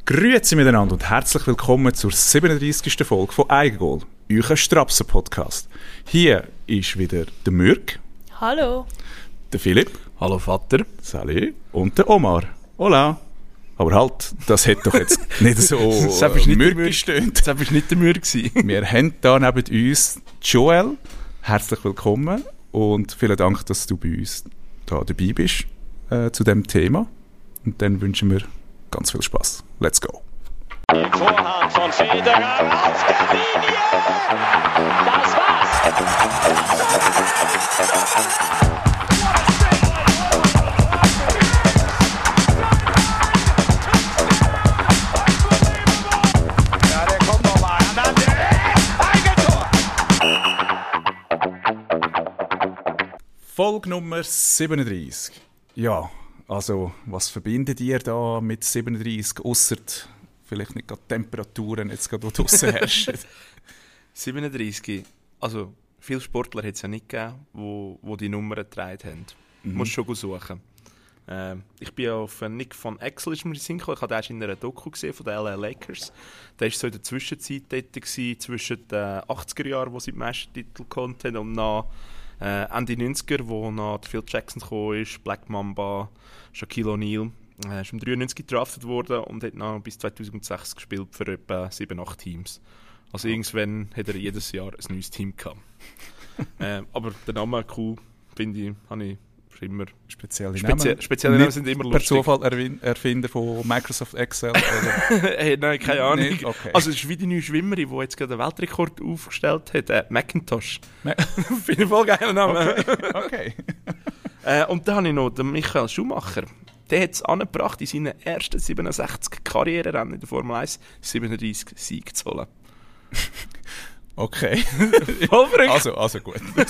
Grüezi miteinander und herzlich willkommen zur 37. Folge von Eigengoal, euer Strapsen-Podcast. Hier ist wieder der Mürk. Hallo. Der Philipp. Hallo Vater. Salut. Und der Omar. Hola. Aber halt, das hat doch jetzt nicht so Mürk gestöhnt. Das war nicht der Mürk. Wir haben hier neben uns Joel. Herzlich willkommen und vielen Dank, dass du bei uns da dabei bist zu diesem Thema. Und dann wünschen wir ganz viel Spaß. Let's go. Vorhand von Federer auf der Linie. Das war's. Ja, der kommt nochmal. Eigentor. Folge Nummer 37. Ja, also was verbindet ihr da mit 37, ausser vielleicht nicht gerade Temperaturen, jetzt gerade, die draussen herrschen? 37. Also, viele Sportler hat es ja nicht gegeben, wo die Nummern getragen haben. Du musst schon suchen. Ich bin auf Nick van Exel ist mir gekommen. Ich habe den erst in einer Doku gesehen von den LA Lakers. Der war so in der Zwischenzeit dort gewesen, zwischen den 80er Jahren, wo sie die Meistertitel konnten, und nach Ende 90er, wo nach Phil Jackson gekommen ist, Black Mamba, Shaquille O'Neal. Er ist im 93 gedraftet worden und hat noch bis 2006 gespielt für etwa 7-8 Teams. Also irgendwann hat er jedes Jahr ein neues Team gehabt. Aber der Name cool, finde ich, habe ich immer. Spezielle Namen sind immer lustig. Per Zufall Erfinder von Microsoft Excel? Hey, nein, keine Ahnung. Nicht? Okay. Also es ist wie die neue Schwimmerin, die jetzt gerade den Weltrekord aufgestellt hat, Macintosh. Finde ich voll geiler Name. Okay. Und dann habe ich noch den Michael Schumacher. Der hat es angebracht, in seinen ersten 67 Karriererennen in der Formel 1 37 Siege zu holen. Okay. Voll verrückt. Also gut. Das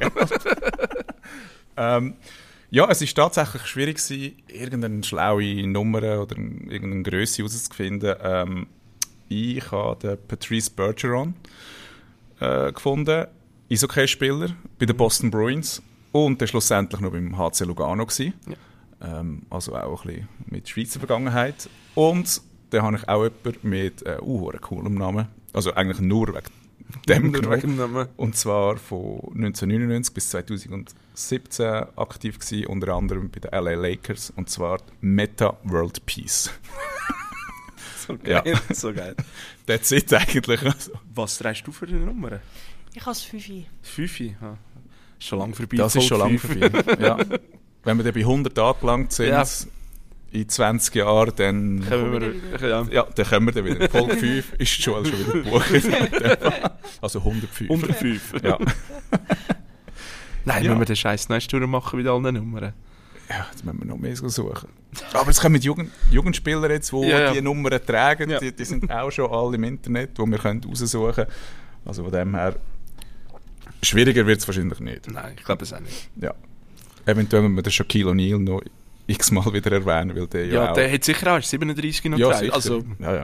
ja, es war tatsächlich schwierig gewesen, irgendeine schlaue Nummer oder irgendeine Grösse herauszufinden. Ich habe den Patrice Bergeron gefunden, Eishockey-Spieler bei den Boston Bruins und der schlussendlich noch beim HC Lugano gewesen. Ja. Also auch ein bisschen mit Schweizer Vergangenheit. Und dann habe ich auch jemanden mit coolem Namen, also eigentlich nur wegen dem genommen. Und zwar von 1999 bis 2017 aktiv gewesen, unter anderem bei den LA Lakers, und zwar Meta World Peace. So geil, ja. So geil. That's it eigentlich. Also. Was trägst du für eine Nummer? Ich habe das 5. 5? Ja. Ist schon lange vorbei. Das ist schon lange vorbei, ja. Wenn wir dann bei 100 angelangt sind, ja, in 20 Jahren, dann können wir dann wieder. Folge 5 ist schon wieder gebucht. Also 105. 105. Ja. Nein, ja. Wenn wir den Scheiß nächste Tour machen mit allen Nummern. Ja, jetzt müssen wir noch mehr suchen. Aber es kommen Jugendspieler jetzt, die die Nummern tragen, ja. Die sind auch schon alle im Internet, wo wir raussuchen können. Also von dem her, schwieriger wird es wahrscheinlich nicht. Nein, ich glaube es auch nicht. Ja. Eventuell müssen wir den Shaquille O'Neal noch x-mal wieder erwähnen, weil der ja auch... Der hat sicher auch 37 noch getragen. Also.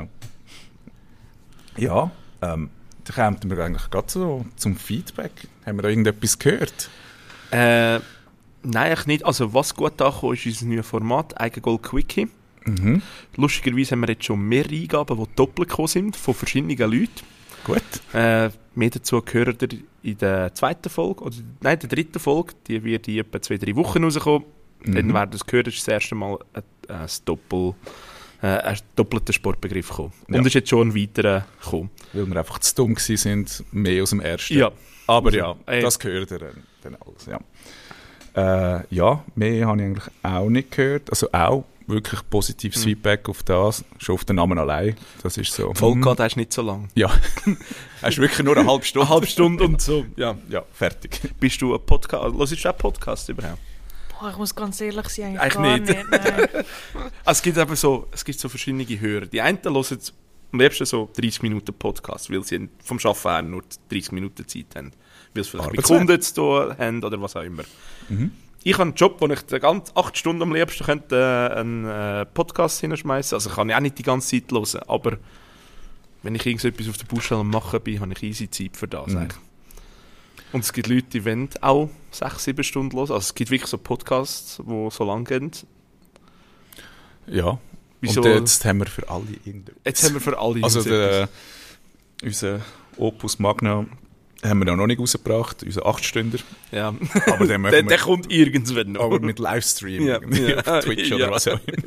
Ja, da kommen wir eigentlich gerade so zum Feedback. Haben wir da irgendetwas gehört? Nein, eigentlich nicht. Also was gut angekommen ist unser neues Format, Eigengoal Quickie. Mhm. Lustigerweise haben wir jetzt schon mehrere Eingaben, die doppelt gekommen sind, von verschiedenen Leuten. Gut. Mehr dazu gehört ihr in der zweiten Folge, oder nein, der dritten Folge, die wird in etwa 2-3 Wochen rauskommen. Mhm. Dann werden das gehört, ist das erste Mal ein doppelter Sportbegriff gekommen. Ja. Und es ist jetzt schon ein weiterer gekommen. Weil wir einfach zu dumm waren, mehr aus dem ersten. Ja. Aber ja, das gehört ihr dann alles. Ja. Ja, mehr habe ich eigentlich auch nicht gehört. Also auch wirklich positives Feedback auf das, schon auf den Namen allein. Das ist so. Die Folge der ist nicht so lang. Ja. Hast wirklich nur eine halbe Stunde. Eine halbe Stunde und so. Ja, fertig. Bist du ein Podcast? Hörst du auch Podcast überhaupt? Boah, ich muss ganz ehrlich sein, eigentlich gar nicht. Also es gibt aber so verschiedene Hörer. Die einen hören am liebsten so 30 Minuten Podcast, weil sie vom Arbeiten her nur 30 Minuten Zeit haben. Weil sie vielleicht mit Kunden zu tun haben oder was auch immer. Mhm. Ich habe einen Job, wo ich die ganze 8 Stunden am liebsten könnte, einen Podcast hinschmeißen. Also kann ich auch nicht die ganze Zeit hören, aber wenn ich irgendetwas auf der Baustelle am machen bin, habe ich easy Zeit für das. Mhm. Und es gibt Leute, die wollen auch 6-7 Stunden hören. Also es gibt wirklich so Podcasts, die so lang gehen. Ja, Wieso? Und jetzt haben wir für alle irgendetwas. Jetzt haben wir für alle Also etwas. unser Opus Magna haben wir noch nicht rausgebracht, unser 8-Stünder. Ja. Aber den machen der kommt irgendwann noch. aber mit Livestream Ja. irgendwie auf Twitch Ja. oder was auch immer.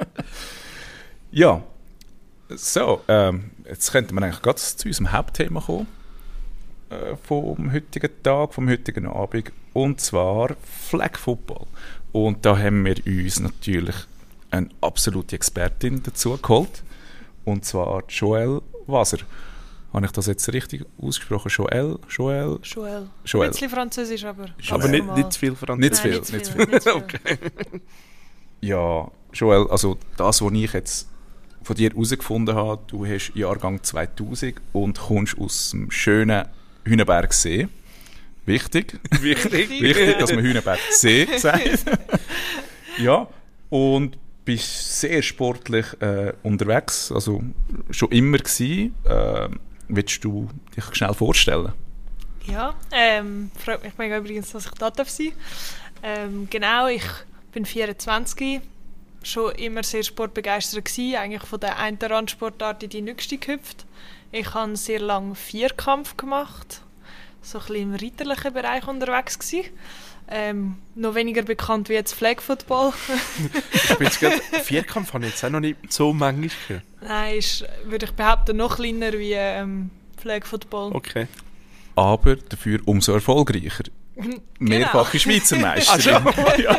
Ja, so, jetzt könnten wir eigentlich gerade zu unserem Hauptthema kommen vom heutigen Tag, vom heutigen Abend, und zwar Flag Football. Und da haben wir uns natürlich eine absolute Expertin dazu geholt, und zwar Joelle Waser. Habe ich das jetzt richtig ausgesprochen? Joelle? Joel. Joel. Ein bisschen Französisch, aber Aber ganz nicht, normal. nicht zu viel Französisch. Nicht zu Nein, viel, nicht zu viel. Okay. Ja, Joel, also das, was ich jetzt von dir herausgefunden habe, du hast Jahrgang 2000 und kommst aus dem schönen Hühnenbergsee. Wichtig. Wichtig, dass man Hühnenbergsee sagt. Ja, und bist sehr sportlich unterwegs, also schon immer gewesen. Willst du dich schnell vorstellen? Ja, freut mich mega übrigens, dass ich da sein darf. Genau, ich bin 24, schon immer sehr sportbegeistert gewesen, eigentlich von der einen Randsportart in die nächste gehüpft. Ich habe sehr lange Vierkampf gemacht, so ein bisschen im reiterlichen Bereich unterwegs gewesen. Noch weniger bekannt wie jetzt Flag Football. Ich bin jetzt gerade, Vierkampf habe ich jetzt auch noch nicht so manchmal gehört. Nein, ist, würde ich behaupten, noch kleiner wie Flag Football. Okay. Aber dafür umso erfolgreicher. Mehrfache Schweizer Meisterin. Ja.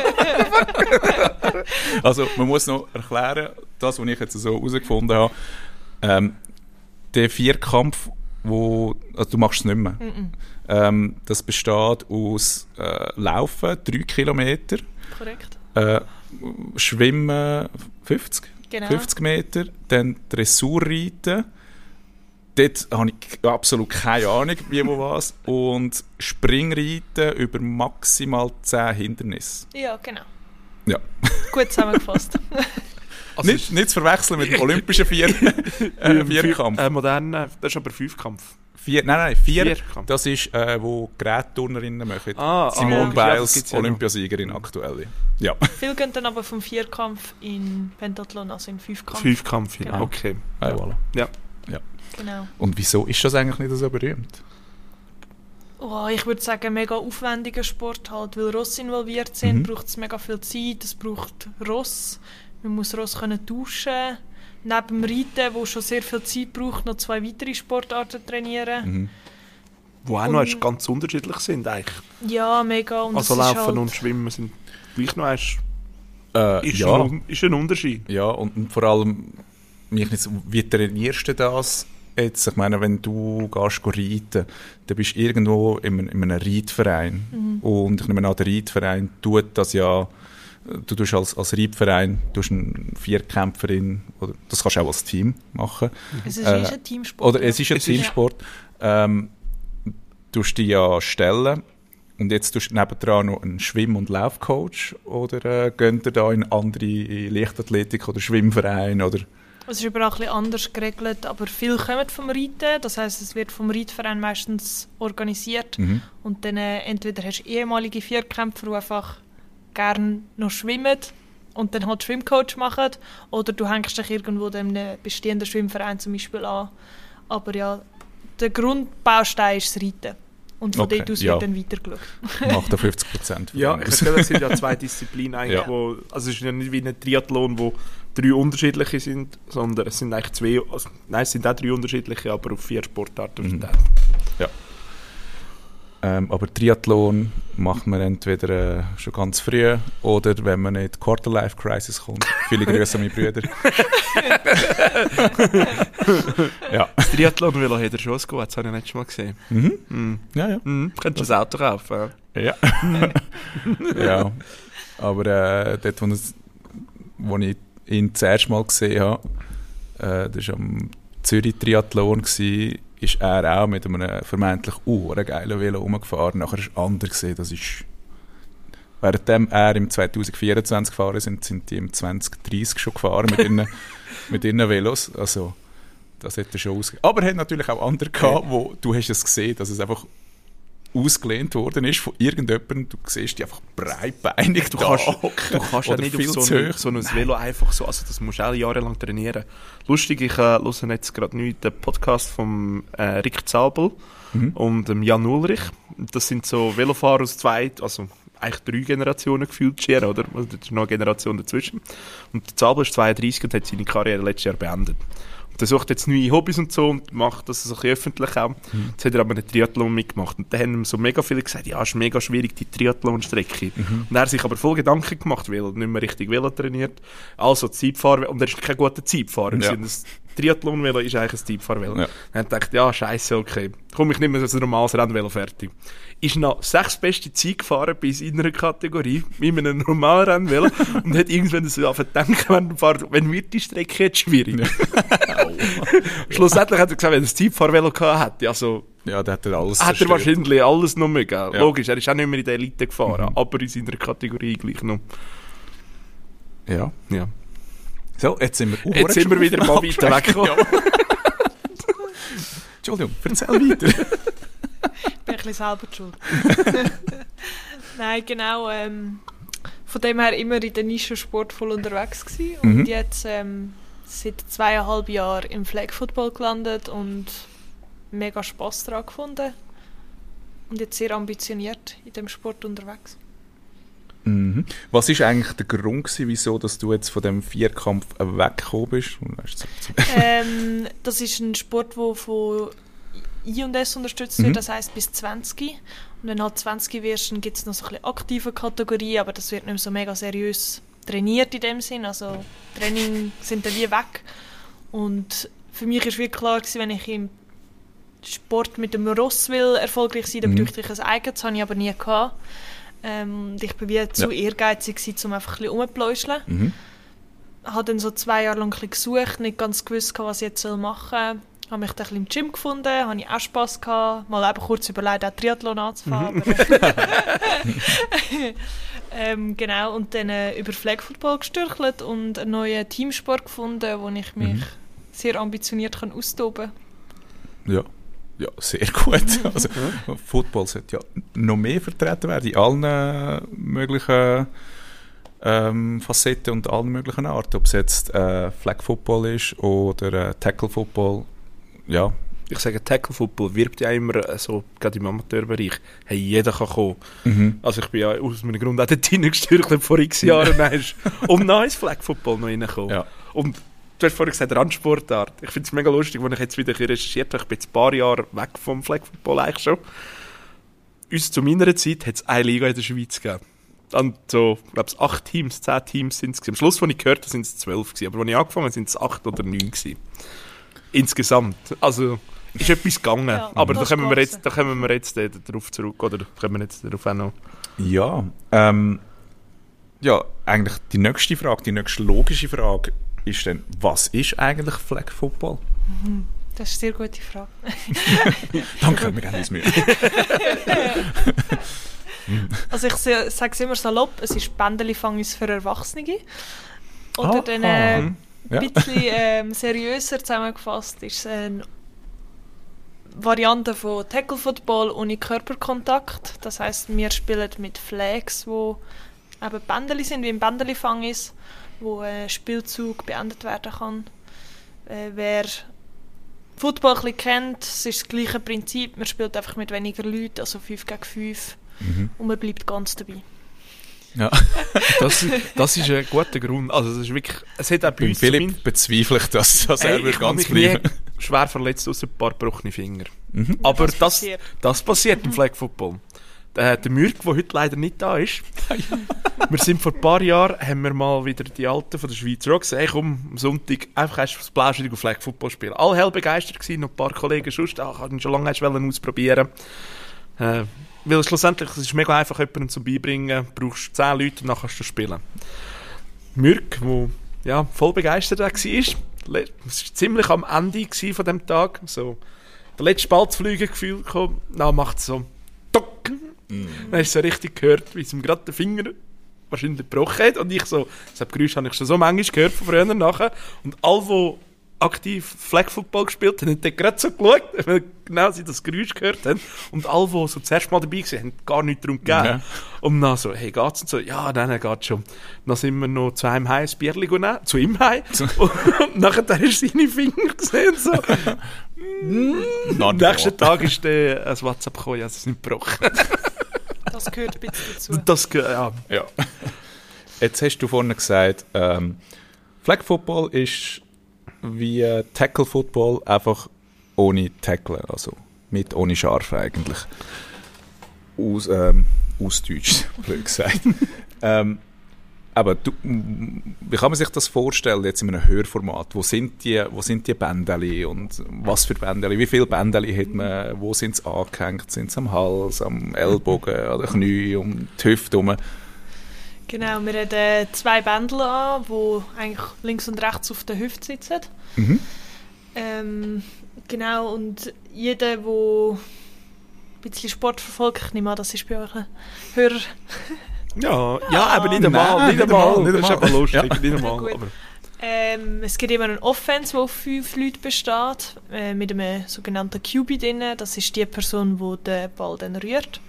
Also man muss noch erklären, das, was ich jetzt so herausgefunden habe, der Vierkampf, also du machst es nicht mehr. Das besteht aus Laufen 3 Kilometer, Korrekt. Schwimmen 50, Genau. 50 Meter, dann Dressurreiten. Dort habe ich absolut keine Ahnung, wie wo was. Und Springreiten über maximal 10 Hindernisse. Ja, genau. Ja. Gut zusammengefasst. Also Nicht zu verwechseln mit dem olympischen Vierkampf. Modernen, das ist aber Fünfkampf. Vier, Vierkampf. das ist, wo Gerätturnerinnen machen. Ah, Simone ja, das Biles, gibt's ja noch. Olympiasiegerin aktuell. Ja. Viele gehen dann aber vom Vierkampf in Pentathlon, also in Fünfkampf. Fünfkampf, ja. Genau. Okay. Ah, voilà. Ja. Genau. Und wieso ist das eigentlich nicht so berühmt? Oh, ich würde sagen, mega aufwendiger Sport halt, weil Ross involviert sind, braucht es mega viel Zeit, es braucht Ross, man muss Ross können tauschen. Neben dem Reiten, wo schon sehr viel Zeit braucht, noch 2 weitere Sportarten trainieren. Wo auch noch ganz unterschiedlich sind eigentlich. Ja, mega. Und Also es ist Laufen halt, und Schwimmen sind gleich noch Ja. ist ein Unterschied. Ja, und vor allem, wie trainierst du das jetzt? Ich meine, wenn du gehst reiten, dann bist du irgendwo in einem Reitverein. Und ich nehme an, der Reitverein tut das ja, du tust als Reitverein eine Vierkämpferin, oder das kannst du auch als Team machen. es ist ein Teamsport. Oder es ist ein Teamsport. Du dich ja stellen. Und jetzt tust du nebendran noch einen Schwimm- und Laufcoach, oder geht ihr da in andere Leichtathletik- oder Schwimmverein, oder? Es ist überall ein bisschen anders geregelt, aber viel kommen vom Reiten. Das heisst, es wird vom Reitverein meistens organisiert. Und dann entweder hast du ehemalige Vierkämpfer, die einfach gerne noch schwimmen und dann halt Schwimmcoach machen, oder du hängst dich irgendwo in einem bestehenden Schwimmverein zum Beispiel an. Aber ja, der Grundbaustein ist das Reiten. Und von Okay, dort aus ja. wird dann weitergeschaut. Macht da 50%. Ja, ich glaube, das sind ja 2 Disziplinen eigentlich, Ja. also es ist ja nicht wie ein Triathlon, wo 3 unterschiedliche sind, sondern es sind eigentlich 2, nein, es sind auch 3 unterschiedliche, aber auf 4 Sportarten verteilt. Ja. Aber Triathlon macht man entweder schon ganz früh oder wenn man in die Quarter-Life-Crisis kommt. Viele Grüße an meine Brüder. Ja. Das Triathlon-Velo hat er schon gut, das habe ich letztes Mal gesehen. Ja, ja. Könntest du ein Auto kaufen? Ja. Ja. Aber dort, wo ich ihn das erste Mal gesehen habe, das war am Zürich-Triathlon, ist er auch mit einem vermeintlich geilen Velo rumgefahren. Nachher ist er anders gesehen. Das ist, währenddem er im 2024 gefahren sind die im 2030 schon gefahren mit ihren Velos. Also, das hat er schon ausgegeben. Aber er hat natürlich auch andere gehabt, wo du hast es gesehen, dass es einfach ausgelehnt worden ist von irgendjemandem. Du siehst die einfach breitbeinig Du kannst ja nicht auf so ein Velo einfach so, also das musst du auch jahrelang trainieren. Lustig, ich höre jetzt gerade den Podcast von Rick Zabel und Jan Ulrich. Das sind so Velofahrer aus also eigentlich 3 Generationen gefühlt, oder? Also, da ist noch eine Generation dazwischen. Und der Zabel ist 32 und hat seine Karriere letztes Jahr beendet. Der sucht jetzt neue Hobbys und so und macht das so ein bisschen öffentlich auch. Jetzt hat er aber einen Triathlon mitgemacht. Und dann haben ihm so mega viele gesagt, ja, es ist mega schwierig, die Triathlon-Strecke. Und er hat sich aber voll Gedanken gemacht, weil er nicht mehr richtig Velo trainiert. Also Zeitfahrer, und er ist kein guter Zeitfahrer. Ja. Das Triathlon-Velo ist eigentlich ein Zeitfahrvelo. Ja. Dann hat er gedacht, ja, scheiße, okay, komm, ich nehme so ein normales Rennvelo fertig. Ist noch 6 beste Zeit gefahren bei seiner Kategorie, mit einem normalen Rennvelo, und hat irgendwann so angefangen zu denken, wenn wird die Strecke jetzt schwierig? Schlussendlich hat er gesagt, wenn er ein Zeitfahrvelo gehabt hätte, also, ja, der hat er alles hat er wahrscheinlich alles noch mögen. Ja. Logisch, er ist auch nicht mehr in der Elite gefahren, aber in seiner Kategorie gleich noch. Ja. Ja. So, jetzt sind wir wieder mal weiter weggekommen. Entschuldigung, erzähl weiter. Ich bin ein bisschen selber schuld. Nein, genau. Von dem her immer in der Nischensport voll unterwegs gewesen. Und jetzt seit 2,5 Jahren im Flag Football gelandet und mega Spass daran gefunden. Und jetzt sehr ambitioniert in dem Sport unterwegs. Mhm. Was war eigentlich der Grund gewesen, wieso dass du jetzt von dem Vierkampf weggekommen bist? Das ist ein Sport, der von I&S unterstützt wird, das heisst bis 20. Und wenn du halt 20 wirst, dann gibt es noch so ein bisschen aktive Kategorie, aber das wird nicht mehr so mega seriös trainiert in dem Sinn. Also Training sind dann wie weg. Und für mich war wirklich klar gewesen, wenn ich im Sport mit dem Ross will erfolgreich sein, dann bräuchte ich ein eigenes, das habe ich aber nie gehabt. Ich war wie zu ehrgeizig, um einfach ein bisschen rumzupläuscheln. Ich habe dann so 2 Jahre lang ein bisschen gesucht, nicht ganz gewusst, was ich jetzt machen soll. Ich habe mich dann ein bisschen im Gym gefunden, habe ich auch Spass gehabt. Mal eben kurz überlegt, auch Triathlon anzufahren. Genau, und dann über Flag Football gestürchelt und einen neuen Teamsport gefunden, wo ich mich sehr ambitioniert austoben kann. Ja. Ja, sehr gut. Also, Football sollte ja noch mehr vertreten werden in allen möglichen Facetten und allen möglichen Arten. Ob es jetzt Flag Football ist oder Tackle Football. Ja. Ich sage, Tackle Football wirbt ja immer so, gerade im Amateurbereich, hey, jeder kann kommen. Also ich bin ja aus meinem Grund auch dort hineingestürchelt vor x Jahren und dann ins Flag Football noch reingekommen. Ja. Und du hast vorhin gesagt, Randsportart. Ich finde es mega lustig, als ich jetzt wieder recherchiert habe. Ich bin jetzt ein paar Jahre weg vom Flag Football eigentlich schon. Uns zu meiner Zeit hat es eine Liga in der Schweiz gegeben. Und so, ich glaube, 8 Teams, 10 Teams sind es. Am Schluss, als ich gehört habe, sind es 12 gewesen. Aber als ich angefangen habe, sind es 8 oder 9 gewesen. Insgesamt. Also, ist etwas gegangen. Ja, aber da kommen wir jetzt darauf zurück. Oder kommen wir jetzt darauf auch noch? Ja, ja, eigentlich die nächste Frage, die nächste logische Frage ist dann, was ist eigentlich Flag Football? Das ist eine sehr gute Frage. Danke, wir geben uns Mühe. Also ich sage es immer salopp, es ist Bändeli-Fangis für Erwachsene. Oder dann ein bisschen seriöser zusammengefasst ist es eine Variante von Tackle Football ohne Körperkontakt. Das heisst, wir spielen mit Flags, die eben Bändeli sind, wie ein Bändeli-Fangis, wo ein Spielzug beendet werden kann. Wer Football ein bisschen kennt, es ist das gleiche Prinzip. Man spielt einfach mit weniger Leuten, also 5 gegen 5. Und man bleibt ganz dabei. Ja, das ist ein guter Grund. Also, das ist wirklich, es hat auch bei uns Philipp bezweifle ich, dass er wird ganz bleiben. Schwer verletzt aus ein paar gebrochene Finger. Aber das passiert im Flag Football. Der Mürk, der heute leider nicht da ist. Wir sind vor ein paar Jahren, haben wir mal wieder die Alten von der Schweiz gesagt, hey, komm, am Sonntag einfach das Blauschildig auf Flag Football spielen. Alle hell begeistert gewesen, noch ein paar Kollegen sonst, ich wollte schon lange ausprobieren. Weil schlussendlich, es ist mega einfach, jemanden zu beibringen, du brauchst 10 Leute und dann kannst du spielen. Mürk, der voll begeistert war, es war ziemlich am Ende von diesem Tag, so der letzte Ball zu fliegen gefühlt kam, dann macht es so Tock. Dann hast du so richtig gehört, wie es ihm gerade den Finger wahrscheinlich gebrochen hat. Und ich so, das Geräusch habe ich schon so manchmal gehört von früher nachher. Und alle, die aktiv Flag Football gespielt haben, haben gerade so geschaut, weil genau sie das Geräusch gehört haben. Und alle, die so das erste Mal dabei waren, haben gar nichts darum gegeben. Ja. Und dann so, hey, geht's? Und so, ja, nein, geht's schon. Dann sind wir noch zu einem Heim ein Bierli genommen, zu ihm heim. Und nachher hast du seine Finger gesehen. So. Am nächsten Tag ist ein WhatsApp gekommen, ja, es ist nicht gebrochen. Das gehört ein bisschen dazu. Ja. Jetzt hast du vorhin gesagt, Flag Football ist wie Tackle Football, einfach ohne Tackle, also ohne Scharf eigentlich. Aus Deutsch, blöd gesagt. Aber wie kann man sich das vorstellen, jetzt in einem Hörformat? Wo sind die Bändeli und was für Bändeli? Wie viele Bändeli hat man? Wo sind sie angehängt? Sind sie am Hals, am Ellbogen, an den Knien, um die Hüfte herum? Genau, wir haben 2 Bändel an, die eigentlich links und rechts auf der Hüfte sitzen. Genau, und jeder, der ein bisschen Sport verfolgt, ich nehme an, das ist bei euch ein Hörer. Ja, aber nicht einmal. Das ist aber lustig, nicht einmal. Aber. Es gibt immer eine Offense, die auf 5 Leute besteht, mit einem sogenannten QB drin. Das ist die Person, die den Ball dann rührt.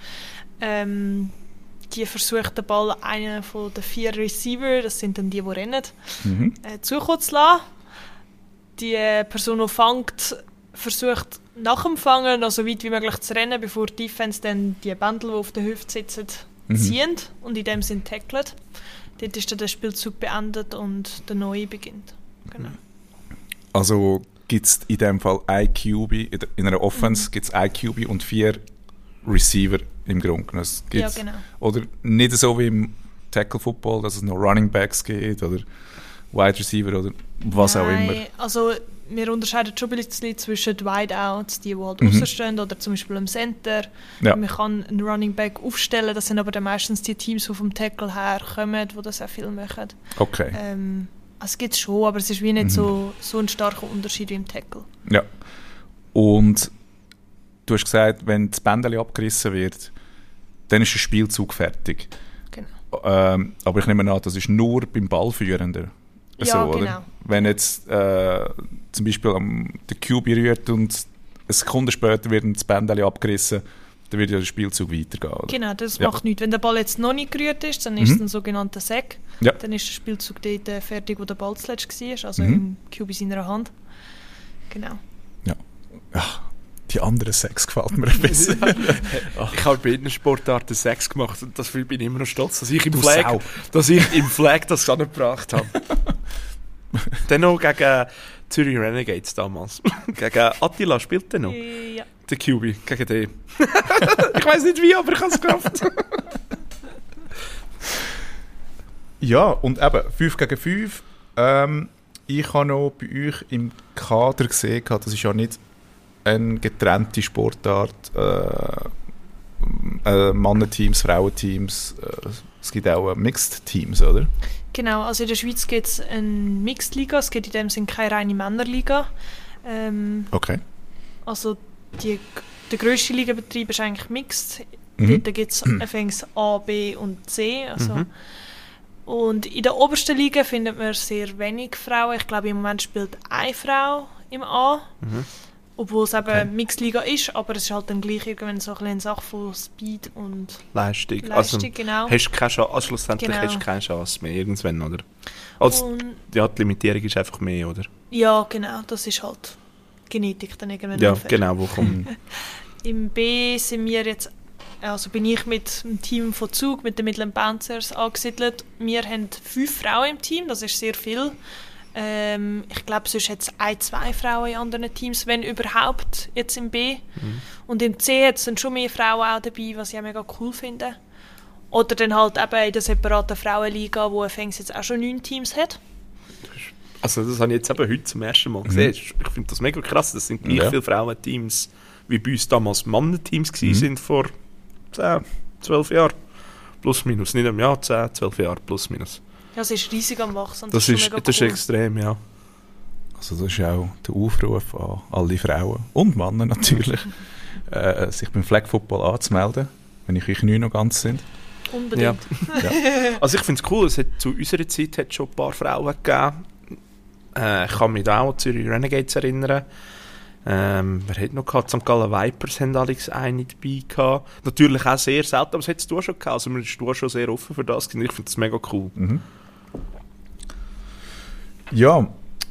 Die versucht, den Ball einen von den 4 Receiver, das sind dann die rennen, zukommen zu lassen. Die Person, die fängt, versucht nach dem Fangen noch so weit wie möglich zu rennen, bevor die Defense dann die Bändel, die auf der Hüfte sitzen, ziehen und in dem Sinn tackelt. Dort ist dann der Spielzug beendet und der neue beginnt. Genau. Also gibt es in dem Fall ein QB, in einer Offense gibt es ein QB und 4 Receiver im Grunde. Ja, genau. Oder nicht so wie im Tackle Football, dass es noch Running Backs gibt oder Wide Receiver oder was auch immer. Also wir unterscheiden schon ein bisschen zwischen Wideouts, die halt aussen stehen, oder zum Beispiel im Center. Ja. Man kann einen Running Back aufstellen, das sind aber dann meistens die Teams, die vom Tackle herkommen, die das auch viel machen. Okay. Es gibt es schon, aber es ist wie nicht so ein starker Unterschied wie im Tackle. Ja. Und du hast gesagt, wenn das Bändeli abgerissen wird, dann ist der Spielzug fertig. Genau. Aber ich nehme an, das ist nur beim Ballführenden. Ja, so, genau. Oder? Wenn jetzt zum Beispiel der QB rührt und eine Sekunde später wird das Bändeli abgerissen, dann wird ja der Spielzug weitergehen. Oder? Genau, das macht nichts. Wenn der Ball jetzt noch nicht gerührt ist, dann ist es ein sogenannter Sack. Ja. Dann ist der Spielzug dort fertig, wo der Ball zuletzt war, also im QB seiner Hand. Genau. Ja. Ach, die anderen Sacks gefällt mir ein bisschen. Ich habe bei einer Sportarten 6 gemacht und dafür bin ich immer noch stolz, dass ich im Flag das angebracht habe. Dann noch gegen Zürich Renegades damals. Gegen Attila spielt er noch. Ja. Der QB, gegen den. Ich weiss nicht wie, aber ich habe es geschafft. Ja, und eben 5 gegen 5. Ich habe noch bei euch im Kader gesehen, das ist ja nicht eine getrennte Sportart. Mannenteams, Frauenteams. Es gibt auch Mixed Teams, oder? Genau, also in der Schweiz gibt es eine Mixed-Liga, es gibt in dem Sinne keine reine Männerliga. Okay. Also der grösste Ligabetrieb ist eigentlich Mixed. Dort gibt es anfangs A, B und C. Also. Und in der obersten Liga findet man sehr wenig Frauen. Ich glaube, im Moment spielt eine Frau im A. Obwohl es eben Mixed-Liga ist, aber es ist halt dann gleich irgendwann so eine Sache von Speed und Leistung. Also, genau. Hast keine Chance, also schlussendlich hast du keine Chance mehr irgendwann, oder? Also, die Limitierung ist einfach mehr, oder? Ja, genau. Das ist halt Genetik dann irgendwann. Ja, genau, wo kommt. Im B sind wir jetzt, also bin ich mit dem Team von Zug, mit den Midland Panthers angesiedelt. Wir haben 5 Frauen im Team, das ist sehr viel. Ich glaube, sonst hat es 1-2 Frauen in anderen Teams, wenn überhaupt, jetzt im B. Und im C hat es dann schon mehr Frauen auch dabei, was ich auch mega cool finde. Oder dann halt eben in der separaten Frauenliga, wo Fängs jetzt auch schon 9 Teams hat. Also das habe ich jetzt eben heute zum ersten Mal gesehen. Ich finde das mega krass, das sind gleich viele Frauenteams, wie bei uns damals Mannenteams sind vor 10, 12 Jahren. Plus, minus. Nicht im Jahr 10, 12 Jahre, plus, minus. Ja, es ist riesig am Wachsen. Das ist extrem, ja. Also das ist auch der Aufruf an alle Frauen und Männer natürlich, sich beim Flag Football anzumelden, wenn ich euch 9 noch ganz sind. Unbedingt. Ja. Also ich finde es cool, es hat zu unserer Zeit hat schon ein paar Frauen gegeben. Ich kann mich da auch an Zürich Renegades erinnern. Wer hat noch gehabt? St. Gallen Vipers haben Alex eine dabei gehabt. Natürlich auch sehr selten, aber das hättest du schon gehabt. Also man ist schon sehr offen für das. Ich finde das mega cool. Mhm. Ja,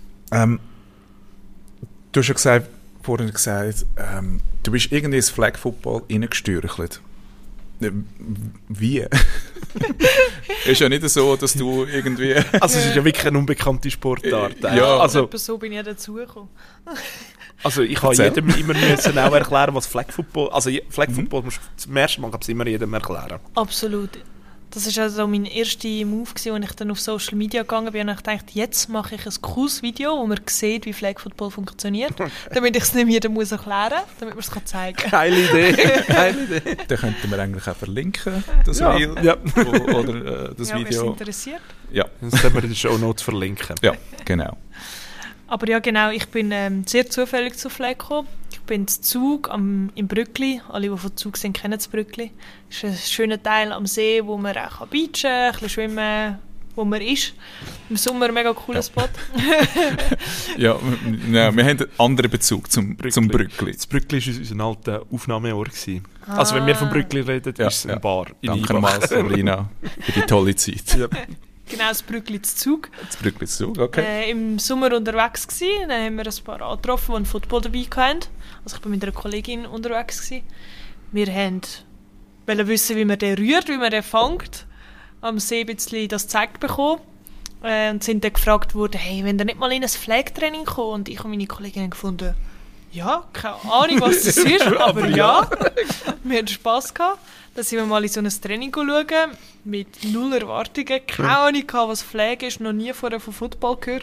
du hast ja vorhin gesagt, du bist irgendwie ins Flag Football reingestürchelt. Wie? Ist ja nicht so, dass du irgendwie... Also es ist ja wirklich eine unbekannte Sportart. Ja. Also so bin ich dazugekommen. Also ich habe jedem immer müssen auch erklären, was Flag Football... Also Flag Football musst du zum ersten Mal immer jedem erklären. Absolut. Das war also mein erster Move, als ich dann auf Social Media gegangen bin und ich dachte, jetzt mache ich ein cooles Video, wo man sieht, wie Flag Football funktioniert, damit ich es nicht jedem muss erklären muss, damit man es zeigen kann. Geile Idee. Den könnten wir eigentlich auch verlinken, das Reel oder das Video. Wer interessiert. Ja. Das können wir in den Shownotes verlinken. Ja, genau. Aber ja, genau, ich bin sehr zufällig zu Flag gekommen. Ich bin zu Zug im Brückli. Alle, die von Zug sind, kennen das Brückli. Das ist ein schöner Teil am See, wo man auch beachen kann, ein bisschen schwimmen, wo man ist. Im Sommer ein mega cooler Spot. Ja, wir haben einen anderen Bezug zum Brückli. Das Brückli war unser alter Aufnahmeort. Also wenn wir vom Brückli reden, ist es ein Bar. Danke nochmal, Sabrina, für die tolle Zeit. Ja. Genau, das Brückli zu Zug. Das Brückli zu Zug, okay. Im Sommer unterwegs gewesen. Dann haben wir ein paar angetroffen, die einen Football dabei hatten. Also ich war mit einer Kollegin unterwegs gewesen. Wir wollten wissen, wie man den rührt, wie man den fängt. Am See ein bisschen das gezeigt bekommen. Und sind dann gefragt worden, hey, wenn ihr nicht mal in ein Flag-Training kommt. Und ich und meine Kollegin haben gefunden, ja, keine Ahnung, was das ist, aber ja. Wir hatten Spass gehabt. Dann sind wir mal in so ein Training schauen, mit null Erwartungen. Keine Ahnung, was Flag ist, noch nie vorher von Football gehört.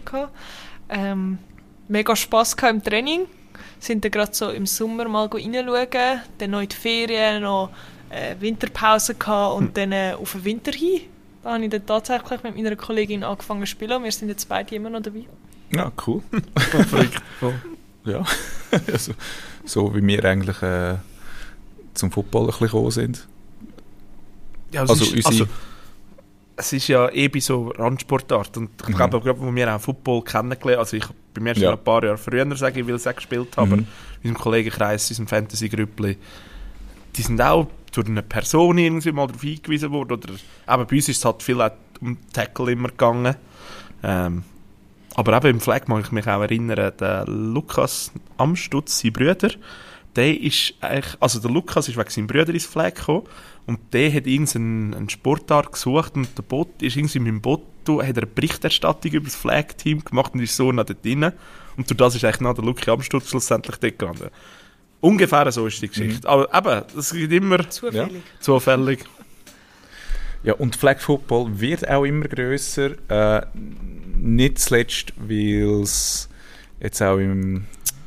Mega Spass gehabt im Training. Sind dann gerade so im Sommer mal reinschauen, dann noch in die Ferien, noch Winterpause gehabt und dann auf den Winter hin. Da habe ich dann tatsächlich mit meiner Kollegin angefangen zu spielen und wir sind jetzt beide immer noch dabei. Ja, cool. Ja, also, so wie wir eigentlich zum Football ein bisschen gekommen sind. Ja, es ist ja bei so Randsportart und ich glaube, gerade wo wir auch Football kennengelernt, also ich bei mir schon ein paar Jahre früher sagen, weil ich es auch gespielt habe, aber in unserem Kollegenkreis, in unserem Fantasy-Grüppli, die sind auch durch eine Person irgendwie mal darauf hingewiesen worden, oder eben bei uns ist es halt viel auch um Tackle immer gegangen. Aber eben im Flag mag ich mich auch erinnern, der Lukas Amstutz, sein Bruder, der ist eigentlich, also der Lukas ist wegen seinem Bruder ins Flag gekommen und der hat irgendeinen Sportart gesucht und der Bot ist irgendwie mit dem Bot, hat er eine Berichterstattung über das Flag-Team gemacht und ist so noch dort drin. Und durch das ist eigentlich noch der Lukas Amstutz schlussendlich dort gegangen. Ungefähr so ist die Geschichte. Aber eben, das geht immer zufällig. Ja, und Flag Football wird auch immer grösser. Nicht zuletzt, weil es jetzt auch im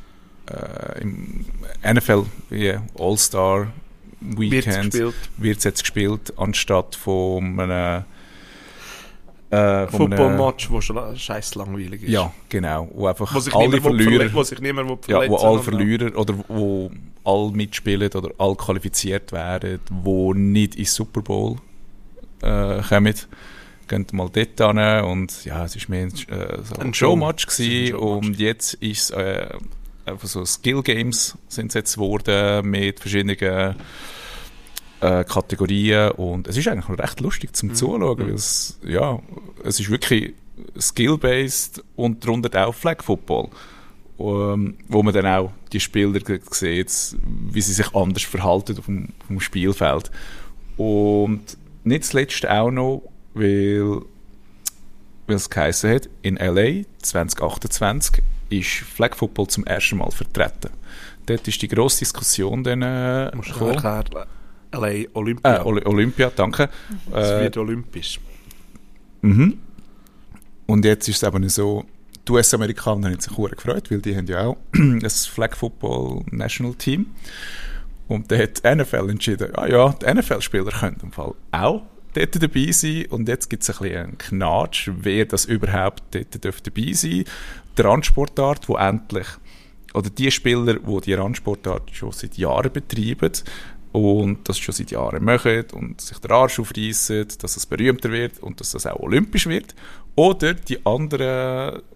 NFL wie All-Star Weekend wird es jetzt gespielt, anstatt von einem Football-Match, wo schon scheiß langweilig ist. Ja, genau. Wo einfach sich alle Verlierer, wo sich niemand wo alle Verlierer oder wo alle mitspielen oder alle qualifiziert werden, wo nicht ins Super Bowl kommen. Gehen mal dort hin und ja, es war mehr so ein Showmatch gewesen und jetzt ist es einfach so Skill Games sind jetzt geworden mit verschiedenen Kategorien und es ist eigentlich noch recht lustig zum Zuschauen, weil es ist wirklich skill-based und darunter auch Flag Football, wo man dann auch die Spieler sieht, wie sie sich anders verhalten auf dem Spielfeld. Und nicht zuletzt auch noch, weil es geheißen hat, in LA 2028 ist Flag Football zum ersten Mal vertreten. Dort ist die grosse Diskussion dann erklären. LA Olympia. Olympia, danke. Es wird olympisch. Und jetzt ist es eben so, die US-Amerikaner haben sich sehr gefreut, weil die haben ja auch das Flag Football National Team. Und dann hat die NFL entschieden, die NFL-Spieler können im Fall auch dort dabei sein. Und jetzt gibt es ein bisschen einen Knatsch, wer das überhaupt dort dabei sein darf. Die Randsportart, wo endlich, oder die Spieler, die die Randsportart schon seit Jahren betreiben und das schon seit Jahren machen und sich den Arsch aufreissen, dass es berühmter wird und dass das auch olympisch wird. Oder die anderen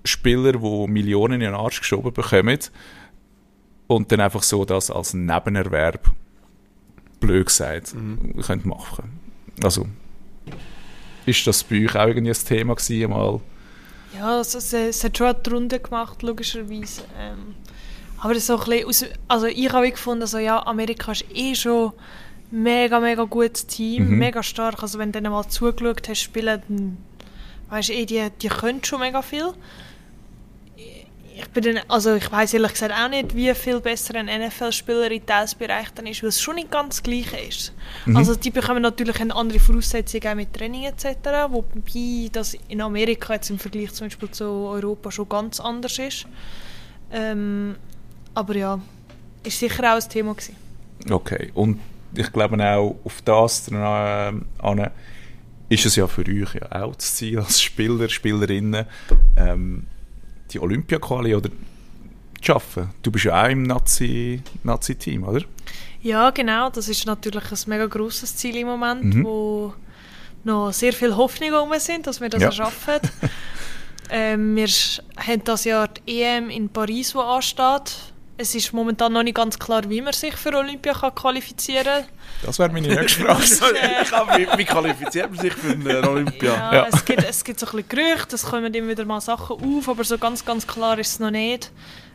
Spieler, die Millionen in den Arsch geschoben bekommen und dann einfach so das als Nebenerwerb, blöd gesagt, könnt machen. Also, ist das bei euch auch irgendwie ein Thema gewesen, mal? Ja, es hat schon die Runde gemacht, logischerweise. Aber das so ein bisschen also ich habe gefunden, also ja, Amerika ist schon mega, mega gutes Team, mega stark. Also wenn du dann mal zugeschaut hast, spielen, dann weisst du, die können schon mega viel. Ich weiss ehrlich gesagt auch nicht, wie viel besser ein NFL-Spieler in Teilsbereich dann ist, weil es schon nicht ganz das Gleiche ist. Also die bekommen natürlich eine andere Voraussetzung auch mit Training etc., wobei das in Amerika jetzt im Vergleich zum Beispiel zu Europa schon ganz anders ist. Aber ja, ist sicher auch ein Thema gewesen. Okay, und ich glaube auch auf das an ist es ja für euch ja auch das Ziel als Spieler, Spielerinnen, die Olympia-Quali oder zu schaffen. Du bist ja auch im Nazi-Team, oder? Ja, genau. Das ist natürlich ein mega grosses Ziel im Moment, wo noch sehr viele Hoffnungen rum sind, dass wir das schaffen. Wir haben dieses Jahr die EM in Paris, die ansteht. Es ist momentan noch nicht ganz klar, wie man sich für Olympia qualifizieren kann. Das wäre meine nächste Frage. Wie qualifiziert man sich für eine Olympia? Ja. Es gibt so ein bisschen Gerüchte, es kommen immer wieder mal Sachen auf, aber so ganz, ganz klar ist es noch nicht.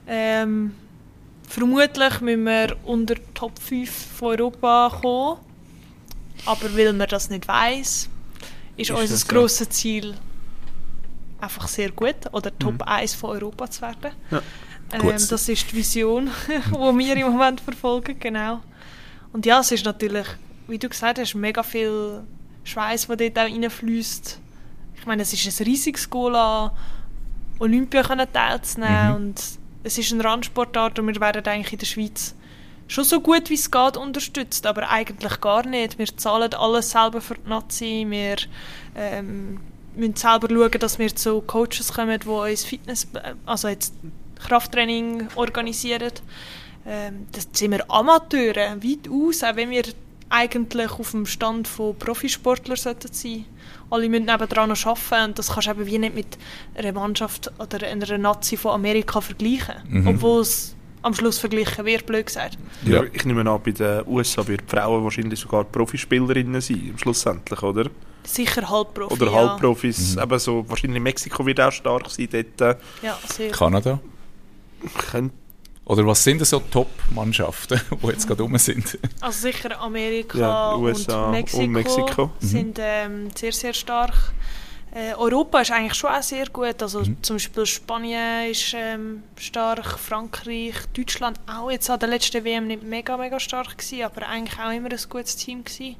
Vermutlich müssen wir unter die Top 5 von Europa kommen. Aber weil man das nicht weiss, ist unser grosses Ziel einfach sehr gut, oder Top 1 von Europa zu werden. Ja. Das ist die Vision, die wir im Moment verfolgen, genau. Und ja, es ist natürlich, wie du gesagt hast, mega viel Schweiß, der dort auch reinfließt. Ich meine, es ist ein riesiges Goal an Olympia teilzunehmen und es ist eine Randsportart und wir werden eigentlich in der Schweiz schon so gut wie es geht unterstützt, aber eigentlich gar nicht. Wir zahlen alles selber für die Nazi, wir müssen selber schauen, dass wir zu Coaches kommen, die uns also jetzt Krafttraining organisieren. Das sind wir Amateure, weit aus, auch wenn wir eigentlich auf dem Stand von Profisportlern sollten sein. Alle müssen nebendran noch arbeiten und das kannst du eben wie nicht mit einer Mannschaft oder einer Nazi von Amerika vergleichen. Obwohl es am Schluss vergleichen wird, blöd gesagt. Ja, ich nehme an, bei den USA würden die Frauen wahrscheinlich sogar Profispielerinnen sein, schlussendlich, oder? Sicher Halbprofi, oder Halbprofis, eben so, wahrscheinlich Mexiko wird auch stark sein dort. Ja, sehr. Kanada? Oder was sind denn so Top-Mannschaften, die jetzt gerade rum sind? Also sicher Amerika ja, USA und Mexiko sind sehr, sehr stark. Europa ist eigentlich schon auch sehr gut. Also zum Beispiel Spanien ist stark, Frankreich, Deutschland auch jetzt an der letzten WM nicht mega, mega stark gewesen, aber eigentlich auch immer ein gutes Team gewesen.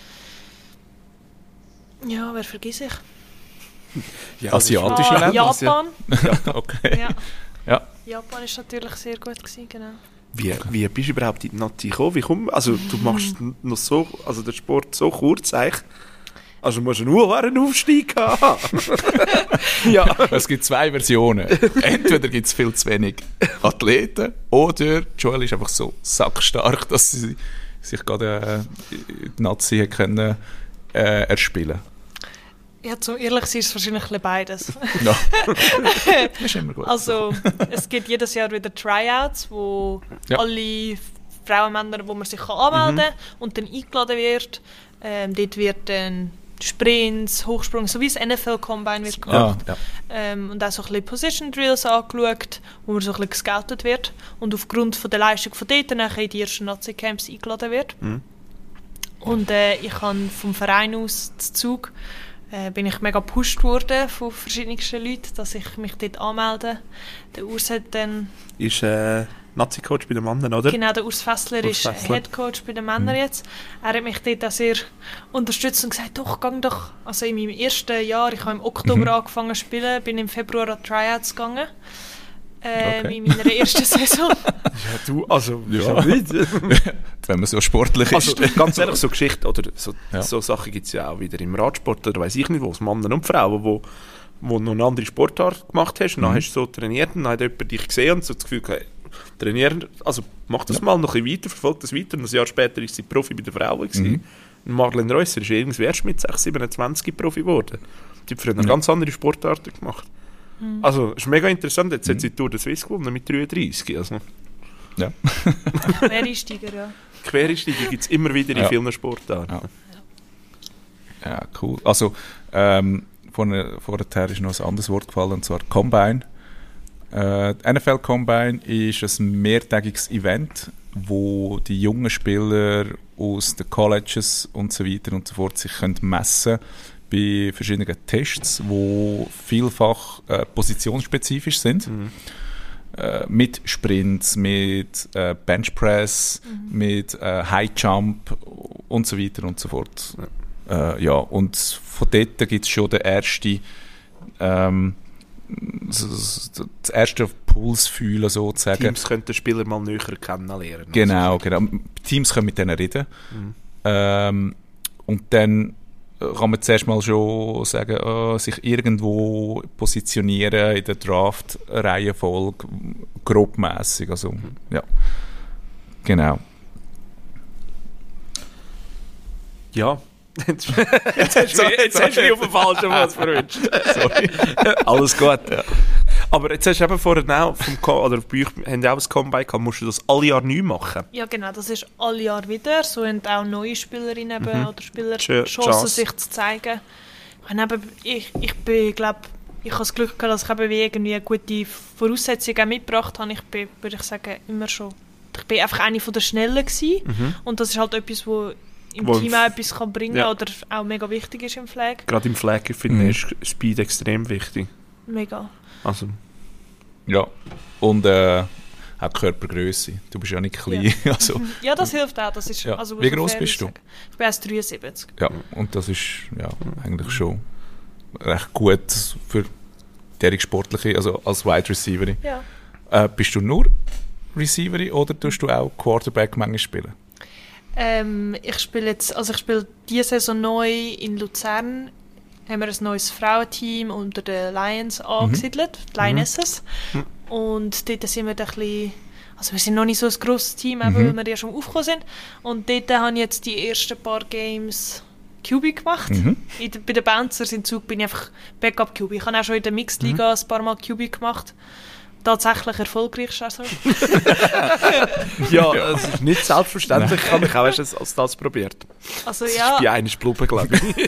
Ja, wer vergiss ich? Ja, asiatische Länder? Japan. Okay. Ja. Japan ist natürlich sehr gut gewesen, genau. Wie bist du überhaupt in die Nazi gekommen? Also du machst noch so, also den Sport so kurz eigentlich. Also du musst nur einen Aufstieg haben. Ja. Es gibt zwei Versionen. Entweder gibt es viel zu wenig Athleten oder Joel ist einfach so sackstark, dass sie sich gerade die Nazi können erspielen. Ja, zum ehrlich sein ist es wahrscheinlich beides. Ja. Das ist immer gut. Also, es gibt jedes Jahr wieder Tryouts, wo alle Frauen und Männer, wo man sich anmelden kann und dann eingeladen wird. Dort wird dann Sprints, Hochsprung, so wie das NFL-Combine wird gemacht. Ja. Und auch so ein bisschen Position Drills angeschaut, wo man so ein bisschen gescoutet wird und aufgrund von der Leistung von dort nachher in die ersten Nazi-Camps eingeladen wird. Und ich habe vom Verein aus zu Zug bin ich mega gepusht worden von verschiedensten Leuten, dass ich mich dort anmelde. Der Urs hat dann... Ist Nazi-Coach bei den Männern, oder? Genau, der Urs Fessler ist Head-Coach bei den Männern jetzt. Er hat mich dort auch sehr unterstützt und gesagt, doch, gang doch. Also in meinem ersten Jahr, ich habe im Oktober angefangen zu spielen, bin im Februar an Tryouts gegangen. In meiner ersten Saison. Ja, du, also, ja. Nicht. Wenn man so sportlich ist. Also, ganz ehrlich, so Geschichten oder so Sachen gibt es ja auch wieder im Radsport oder weiss ich nicht wo, Männer und Frauen, wo noch eine andere Sportart gemacht hast und dann hast du so trainiert und dann hat jemand dich gesehen und so das Gefühl gehabt, trainieren, also mach das mal noch ein bisschen weiter, verfolg das weiter und ein Jahr später ist sie Profi bei den Frauen gewesen. Marlene Reusser ist irgendwie erst mit 6, 27 Profi geworden. Die hat früher eine ganz andere Sportarten gemacht. Also, es ist mega interessant. Jetzt hat sie die Tour de Suisse gewonnen mit 33. Also. Ja. Quereinsteiger, ja. Quereinsteiger gibt es immer wieder in vielen Sportarten. Ja, cool. Also, vorher ist noch ein anderes Wort gefallen, und zwar Combine. Die NFL Combine ist ein mehrtägiges Event, wo die jungen Spieler aus den Colleges und so weiter und so fort sich können messen bei verschiedenen Tests, die vielfach positionsspezifisch sind. Mit Sprints, mit Benchpress, mit High Jump und so weiter und so fort. Ja, und von dort gibt es schon den ersten das erste Puls fühlen, sozusagen. Teams können den Spieler mal näher kennenlernen. Genau. Teams können mit denen reden. Und dann kann man zuerst mal schon sagen, sich irgendwo positionieren in der Draft-Reihenfolge, grobmässig. Also, ja. Genau. Ja. Jetzt hast du mich auf den falschen was verwünscht. Sorry. Alles gut. Ja. Aber jetzt hast du eben vorhin auch oder bei euch haben auch ein Comeback gehabt, musst du das alle Jahre neu machen? Ja, genau, das ist alle Jahre wieder. So haben auch neue Spielerinnen oder Spieler Chancen, sich zu zeigen. Ich glaube, ich habe das Glück gehabt, dass ich eben irgendwie gute Voraussetzungen mitgebracht habe. Ich bin, würde ich sagen, immer schon. Ich bin einfach eine von der Schnellen gewesen. Und das ist halt etwas, wo im Team auch etwas kann bringen oder auch mega wichtig ist im Flag. Gerade im Flag, ich finde, ist Speed extrem wichtig. Mega. Also. Ja, und auch Körpergröße. Du bist ja nicht klein. Ja, also, ja, das hilft auch. Das ist, also, wie groß bist du? Ich bin erst 73. Ja, und das ist eigentlich schon recht gut für derige Sportliche, also als Wide Receiverin. Ja. Bist du nur Receiverin oder tust du auch Quarterback manchmal spielen? Ich spiele diese Saison neu in Luzern. Haben wir ein neues Frauenteam unter den Lions angesiedelt, die Lionesses. Und dort sind wir ein bisschen, also wir sind noch nicht so ein grosses Team, weil wir ja schon aufgekommen sind. Und dort habe ich jetzt die ersten paar Games QB gemacht. Bei den Bouncers in Zug bin ich einfach Backup QB. Ich habe auch schon in der Mixed Liga ein paar Mal QB gemacht. Tatsächlich erfolgreich. Also. Ja, das ist nicht selbstverständlich. Ich habe mich auch erst als das probiert. Also, das ja. ist bei einer Blubbe, glaube ich.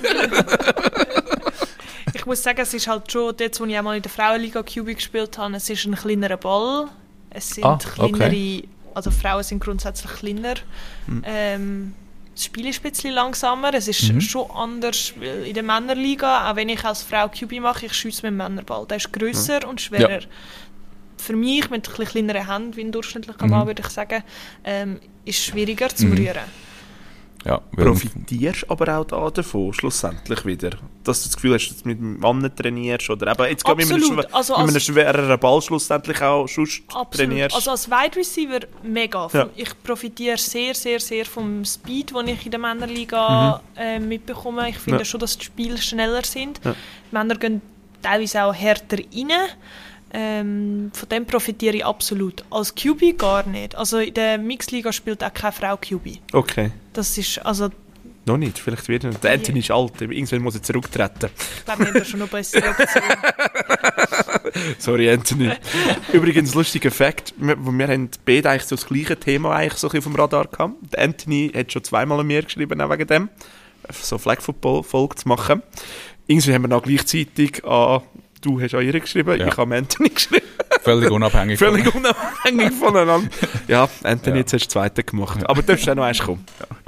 Ich muss sagen, es ist halt schon, dort, wo ich auch mal in der Frauenliga QB gespielt habe, es ist ein kleinerer Ball. Es sind kleinere, also Frauen sind grundsätzlich kleiner. Das Spiel ist ein bisschen langsamer. Es ist schon anders in der Männerliga. Auch wenn ich als Frau QB mache, ich schiesse mit dem Männerball. Der ist grösser und schwerer. Ja. Für mich, mit ein bisschen kleineren Händen, wie ein durchschnittlicher Mann, würde ich sagen, ist es schwieriger zu rühren. Ja, profitierst aber auch davon, schlussendlich wieder? Dass du das Gefühl hast, dass du mit Männern trainierst oder eben jetzt mit einem schwereren Ball schlussendlich auch trainierst? Also als Wide Receiver mega. Ja. Ich profitiere sehr, sehr, sehr vom Speed, den ich in der Männerliga mitbekomme. Ich finde schon, dass die Spiele schneller sind. Ja. Die Männer gehen teilweise auch härter rein. Von dem profitiere ich absolut. Als QB gar nicht. Also in der Mixliga spielt auch keine Frau QB. Okay. Das ist also... Noch nicht, vielleicht wieder. Der Anthony ist alt, irgendwann muss er zurücktreten. Ich glaube, wir haben schon noch bessere Optionen. Sorry, Anthony. Übrigens, lustiger Fakt, wir haben beide eigentlich so das gleiche Thema eigentlich so auf dem Radar gehabt. Der Anthony hat schon zweimal an mir geschrieben, auch wegen dem, so Flag-Football-Folge zu machen. Irgendwie haben wir noch gleichzeitig an... Du hast an ihr geschrieben, ich habe Anthony geschrieben. Völlig unabhängig. Völlig unabhängig voneinander. Ja, Anthony, jetzt hast du das zweite gemacht. Aber du darfst auch noch eins kommen.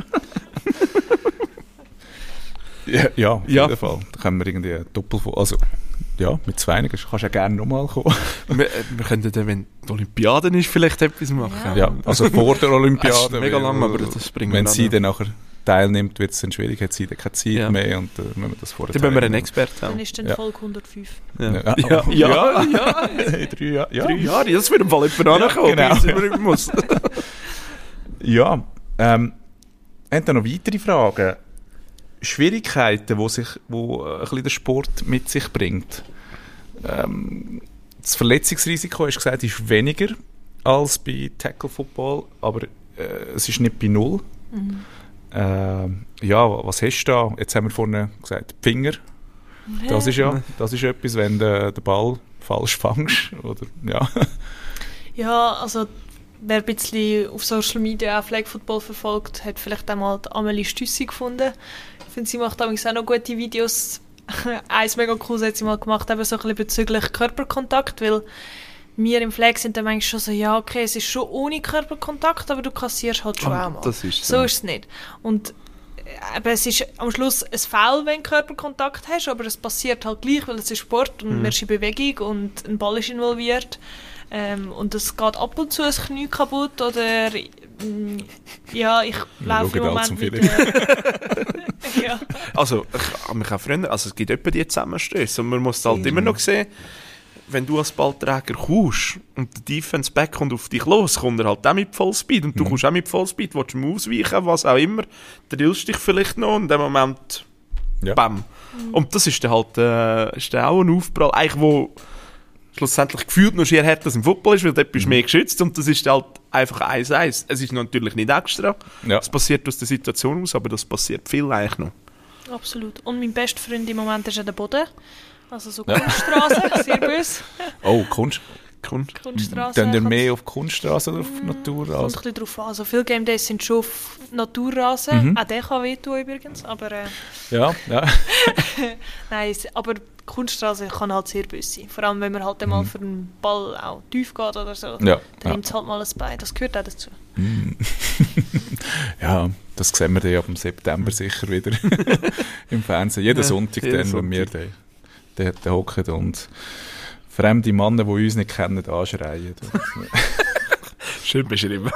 Ja, auf jeden Fall. Da können wir irgendwie also ja, mit zwei kannst du ja gerne nochmal kommen. wir könnten dann, wenn die Olympiade ist, vielleicht etwas machen. Ja, also vor der Olympiade. Das ist mega lang, aber das bringen wir. Wenn sie dann nachher teilnimmt, wird es dann schwierig, hat sie dann keine Zeit mehr und wenn wir das vorher dann müssen wir einen Experten haben. Dann ist dann Folge 105. Ja. In 3 Jahren. Ja. 3 Jahre, das wird im Fall jemand ankommen, genau. Muss. Ja, haben da noch weitere Fragen? Schwierigkeiten, wo ein bisschen der Sport mit sich bringt. Das Verletzungsrisiko, hast du gesagt, ist weniger als bei Tackle Football, aber es ist nicht bei 0. Ja, was hast du da? Jetzt haben wir vorhin gesagt, die Finger. Das ist etwas, wenn der Ball falsch fängst. Oder, ja. Ja, also wer ein bisschen auf Social Media auch Flag Football verfolgt, hat vielleicht einmal die Amelie Stüssi gefunden. Ich finde, sie macht auch noch gute Videos. Eins mega cool hat sie mal gemacht, eben so ein bisschen bezüglich Körperkontakt, weil wir im Flag sind dann eigentlich schon so, ja okay, es ist schon ohne Körperkontakt, aber du kassierst halt schon auch mal. Das ist so ist es nicht. Und eben, es ist am Schluss ein Foul, wenn du Körperkontakt hast, aber es passiert halt gleich, weil es ist Sport und man ist in Bewegung und ein Ball ist involviert. Und es geht ab und zu ein Knie kaputt oder ja, ich laufe im Moment mit ja. Also, man kann früher, also es gibt etwa die Zusammenstöße und man muss halt immer noch sehen, wenn du als Ballträger kommst und der Defense Back kommt auf dich los, kommt er halt auch mit Vollspeed und du kommst auch mit Vollspeed, willst ihm ausweichen, was auch immer, drillst dich vielleicht noch und in dem Moment bam. Und das ist dann halt ist dann auch ein Aufprall, eigentlich wo schlussendlich gefühlt noch sehr hart, dass im Football ist, weil dort bist du mehr geschützt und das ist halt einfach 1-1. Es ist natürlich nicht extra, es passiert aus der Situation aus, aber das passiert viel eigentlich noch. Absolut. Und mein bester Freund im Moment ist an der Boden, also so Kunststraße, sehr böse. Oh, Kunststraße. Dann mehr auf Kunststraße oder auf Naturrasen? Kommt ein bisschen drauf an. Also viele Game Days sind schon auf Naturrasen. Auch der kann wehtun übrigens, aber ja. nein, aber Kunststraße kann halt sehr böse sein. Vor allem, wenn man halt einmal für einen Ball auch tief geht oder so. Dann nimmt es halt mal ein Bein. Das gehört auch dazu. Ja, das sehen wir dann ab dem September sicher wieder im Fernsehen. Jeden Sonntag, wenn wir da hocken und fremde Männer, die uns nicht kennen, anschreien. Schön beschrieben.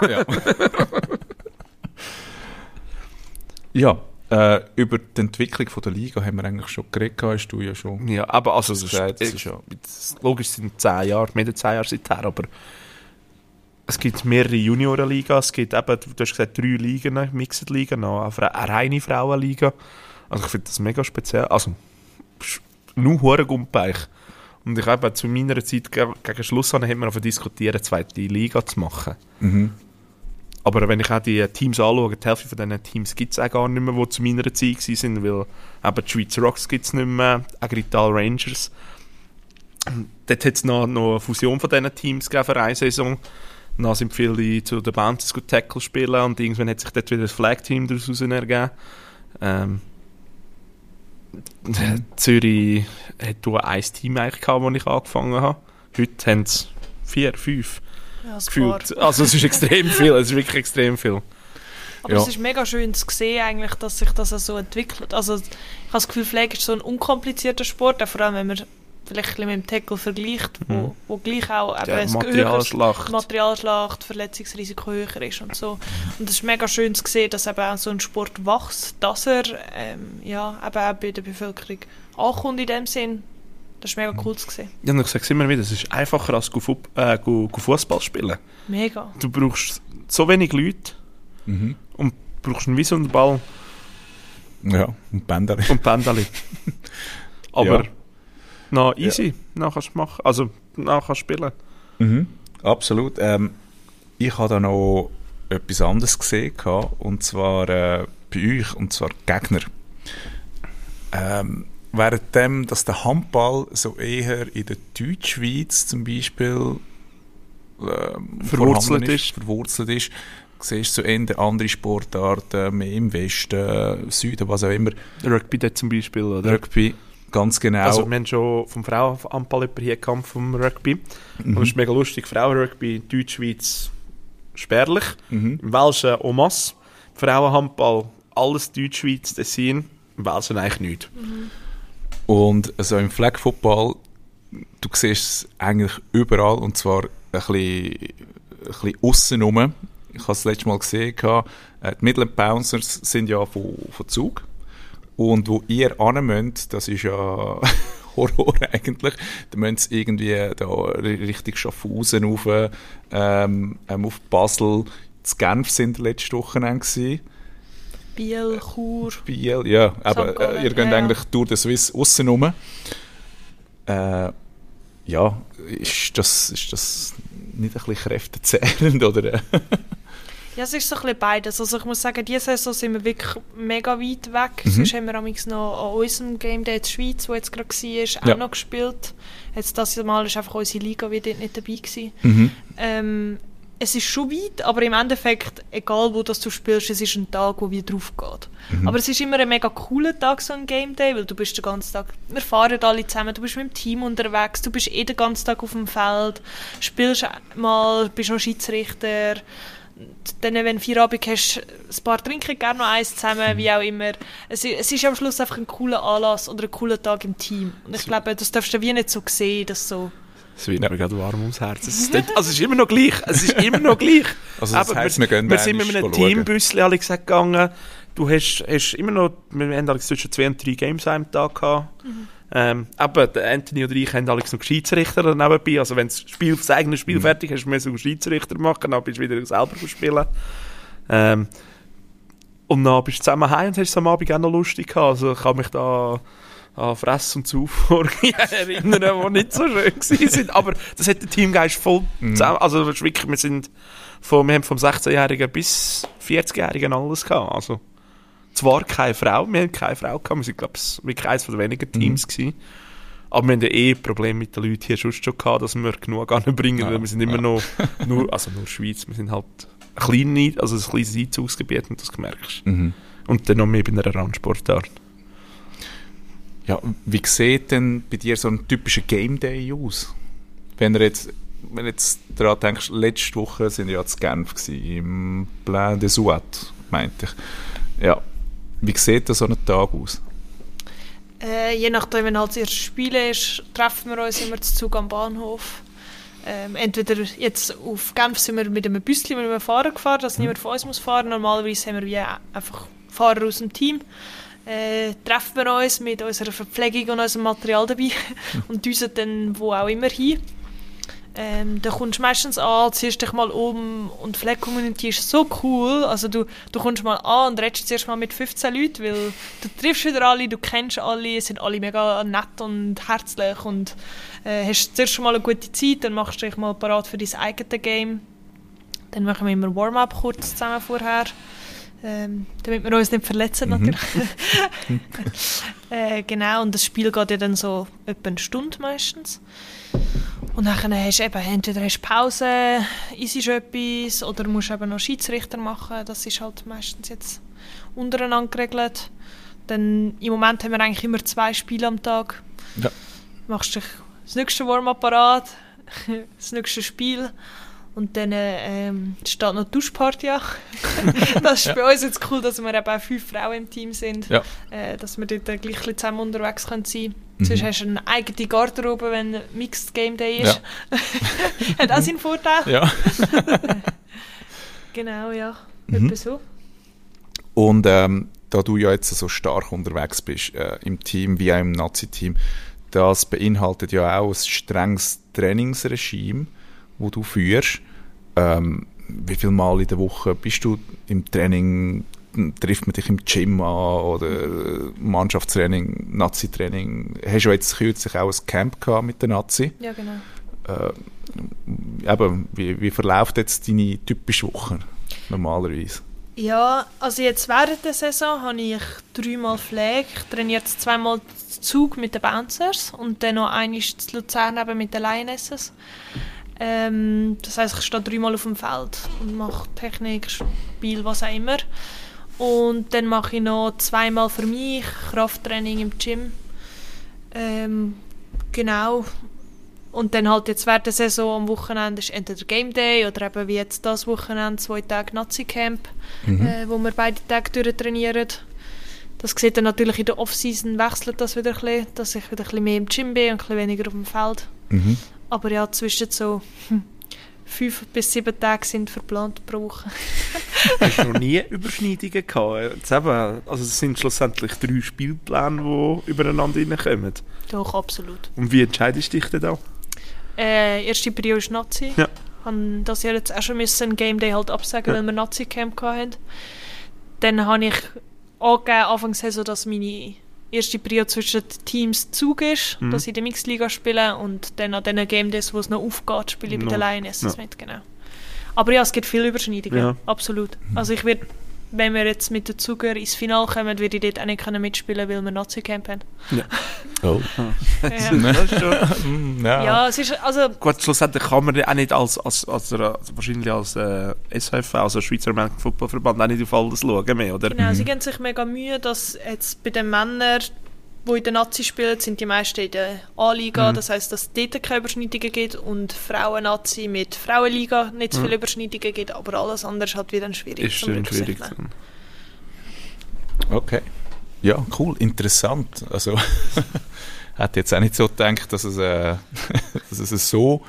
Ja. Über die Entwicklung der Liga haben wir eigentlich schon geredet, hast du ja schon. Ja, aber also logisch sind 10 Jahre, mehr als 10 Jahre seither, aber es gibt mehrere Juniorenliga, es gibt eben, du hast gesagt, 3 Ligen, Mixed-Ligen, noch eine reine Frauenliga. Also ich finde das mega speziell. Also, nur Hurengumpech. Und ich habe zu meiner Zeit gegen Schluss haben wir davon diskutiert, eine zweite Liga zu machen. Aber wenn ich auch die Teams anschaue, die Hälfte von diesen Teams gibt es auch gar nicht mehr, die zu meiner Zeit waren, weil eben die Schweizer Rocks gibt es nicht mehr, Agrital Rangers. Dort hat es noch eine Fusion von diesen Teams gegeben für eine Saison. Dann sind viele zu den Bounties Tackle spielen und irgendwann hat sich dort wieder das Flag-Team daraus ergeben. Zürich hat nur ein Team eigentlich gehabt, wo ich angefangen habe. Heute haben es 4, 5 gefühlt. Also es ist extrem viel, es ist wirklich extrem viel. Aber es ist mega schön zu sehen, eigentlich, dass sich das so entwickelt. Also ich habe das Gefühl, Flag ist so ein unkomplizierter Sport, vor allem wenn man vielleicht ein bisschen mit dem Tackle vergleicht, wo gleich auch eben Materialschlacht, Verletzungsrisiko höher ist und so. Und es ist mega schön zu sehen, dass eben auch so ein Sport wächst, dass er eben auch bei der Bevölkerung ankommt in dem Sinn. Das ist mega cool zu sehen. Ja, und ich sage es immer wieder, es ist einfacher als Fußball spielen. Mega. Du brauchst so wenig Leute und brauchst einen wie so einen Ball. Ja, und Pendeli. Aber noch easy, noch kannst du machen, also noch kannst du spielen. Absolut. Ich habe da noch etwas anderes gesehen, und zwar bei euch, und zwar Gegner. Währenddem, dass der Handball so eher in der Deutschschweiz zum Beispiel verwurzelt ist, siehst du so eher andere Sportarten, mehr im Westen, Süden, was auch immer. Rugby dort zum Beispiel, oder? Rugby, ganz genau. Also wir haben schon vom Frauenhandball jemanden hier gehabt, vom Rugby. Und das ist mega lustig, Frauenrugby in Deutschschweiz spärlich, im Welschen en masse. Frauenhandball, alles Deutschschweiz, Tessin, im Welschen eigentlich nichts. Und also im Flag Football, du siehst es eigentlich überall, und zwar ein bisschen aussen rum. Ich habe es letztes Mal gesehen, die Midland Bouncers sind ja von Zug. Und wo ihr hin müsst, das ist ja Horror eigentlich, da müsst ihr irgendwie da richtig Schaffhausen rauf, auf Basel, zu Genf sind letzte Wochenende gewesen. Biel, Chur. Biel, ja. Aber ihr geht eigentlich durch den Swiss aussen rum. Ist das nicht ein bisschen kräftezehrend, oder? Ja, es ist so ein bisschen beides. Also ich muss sagen, diese Saison sind wir wirklich mega weit weg. Sonst haben wir amigs noch an unserem Game Day in der Schweiz, wo jetzt gerade war, auch noch gespielt. Jetzt das Mal ist einfach unsere Liga wieder nicht dabei gewesen. Es ist schon weit, aber im Endeffekt, egal wo das du spielst, es ist ein Tag, wo wieder drauf geht. Aber es ist immer ein mega cooler Tag, so ein Game Day, weil du bist den ganzen Tag, wir fahren alle zusammen, du bist mit dem Team unterwegs, du bist den ganzen Tag auf dem Feld, spielst mal, bist noch Schiedsrichter, dann, wenn du Feierabend hast, ein paar trinken gerne noch eins zusammen, wie auch immer. Es ist am Schluss einfach ein cooler Anlass oder ein cooler Tag im Team. Und ich glaube, das darfst du wie nicht so sehen, dass so... Es wird mir gerade warm ums Herz. Es ist immer noch gleich. Es ist immer noch gleich. Also das heisst, wir sind mit einem Teambüssli alle gesagt gegangen. Du hast immer noch, wir haben zwischen 2 und 3 Games am Tag gehabt. Aber der Anthony und ich haben alle noch Schiedsrichter nebenbei. Also wenn das eigene Spiel fertig ist, musst du Schiedsrichter machen, dann bist du wieder selber spielen. Und dann bist du zusammen heim und hast es am Abend auch noch lustig gehabt. Also ich kann mich da an Fress- und Zuffolge erinnern, die nicht so schön waren. Aber das hat den Teamgeist voll zusammen. Also wirklich, wir haben vom 16-Jährigen bis 40-Jährigen alles gehabt. Also zwar keine Frau, wir haben keine Frau gehabt, wir sind, glaube ich, wirklich eines der wenigen Teams gewesen. Aber wir haben Probleme mit den Leuten hier schon gehabt, dass wir genug anbringen, weil wir sind immer noch, nur Schweiz, wir sind halt ein kleines Einzugsgebiet, und das merkst du. Und dann noch mehr bei einer Randsportart. Ja, wie sieht denn bei dir so ein typischer Game Day aus? Wenn du jetzt daran denkst, letzte Woche sind wir ja zu Genf gewesen, im Plein des Ouates, meinte ich. Ja, wie sieht so ein Tag aus? Je nachdem, wenn halt das erste Spiel ist, treffen wir uns immer zu Zug am Bahnhof. Entweder jetzt auf Genf sind wir mit einem Büsschen mit einem Fahrer gefahren, dass niemand von uns muss fahren. Normalerweise haben wir wie einfach Fahrer aus dem Team. Treffen wir uns mit unserer Verpflegung und unserem Material dabei und düsen dann wo auch immer hin. Dann kommst du meistens an, ziehst dich mal um, und die Flag-Community ist so cool. Also du kommst mal an und redest zuerst mal mit 15 Leuten, weil du triffst wieder alle, du kennst alle, sind alle mega nett und herzlich und hast zuerst mal eine gute Zeit, dann machst du dich mal parat für dein eigenes Game. Dann machen wir immer Warm-up kurz zusammen vorher. Damit wir uns nicht verletzen natürlich. Genau, und das Spiel geht ja dann so etwa eine Stunde meistens. Und dann hast du eben, entweder hast Pause, isst etwas, oder musst eben noch Schiedsrichter machen. Das ist halt meistens jetzt untereinander geregelt. Dann, im Moment haben wir eigentlich immer 2 Spiele am Tag. Ja. Machst dich das nächste Warm-up parat, das nächste Spiel. Und dann steht noch die Duschparty an. Das ist bei uns jetzt cool, dass wir eben auch 5 Frauen im Team sind. Ja. Dass wir dort gleich zusammen unterwegs sein können. Sonst hast du eine eigene Garderobe, wenn ein Mixed Game Day ist. Ja. Hat auch seinen Vorteil. Ja. Genau, ja. Etwa so. Und da du ja jetzt so stark unterwegs bist, im Team wie auch im Nazi-Team, das beinhaltet ja auch ein strenges Trainingsregime, das du führst. Wie viele Mal in der Woche bist du im Training? Trifft man dich im Gym an oder Mannschaftstraining, Nazi-Training? Hast du jetzt kürzlich auch ein Camp gehabt mit der Nazi? Ja, genau. Wie verläuft jetzt deine typische Woche normalerweise? Ja, also jetzt während der Saison habe ich 3-mal Pflege. Ich trainiere jetzt 2-mal Zug mit den Bouncers und dann noch einmal zu Luzern eben mit den Lionesses. Das heisst, ich stehe 3-mal auf dem Feld und mache Technik, Spiel, was auch immer. Und dann mache ich noch 2-mal für mich Krafttraining im Gym. Genau. Und dann halt jetzt während der Saison am Wochenende ist entweder Game Day oder eben wie jetzt das Wochenende 2 Tage Nazi-Camp, wo wir beide Tage durchtrainieren. Das sieht dann natürlich in der Off-Season wechselt das wieder ein bisschen, dass ich wieder ein bisschen mehr im Gym bin und ein bisschen weniger auf dem Feld. Aber ja, zwischen so 5 bis 7 Tage sind verplant pro Woche. Hast du noch nie Überschneidungen gehabt? Also es sind schlussendlich 3 Spielpläne, die übereinander reinkommen. Doch, absolut. Und wie entscheidest du dich denn da? Erste Periode ist Nazi. Ja. Ich habe das Jahr jetzt auch schon ein Game Day halt absagen, weil wir Nazi-Camp hatten. Dann habe ich angegeben, Anfangs Saison, dass meine erste Periode zwischen den Teams Zug ist, dass ich in der Mixliga spiele und dann an den Game Days, wo es noch aufgeht, spiele ich bei den Lionesses mit, genau. Aber ja, es gibt viele Überschneidungen, Ja. absolut. Also ich würde, wenn wir jetzt mit den Zuger ins Finale kommen, würde ich dort auch nicht mitspielen können, weil wir Nazi-Camp haben. Oh. Ja. Das ist schon. Ja, es ist, also, Gut, schlussendlich kann man auch nicht wahrscheinlich als SHF, also Schweizer American Football Verband, auch nicht auf alles schauen mehr, oder? genau, sie geben sich mega Mühe, dass jetzt bei den Männern, die in der Nazi spielen, sind die meisten in der A-Liga, das heisst, dass es dort keine Überschneidungen gibt und Frauen-Nazi mit Frauenliga nicht so viele Überschneidungen gibt, aber alles andere ist halt wieder schwierig Ist zum schön schwierig. Berücksichtigen. Okay. Ja, cool, interessant. Also, hätte jetzt auch nicht so gedacht, dass es, dass es so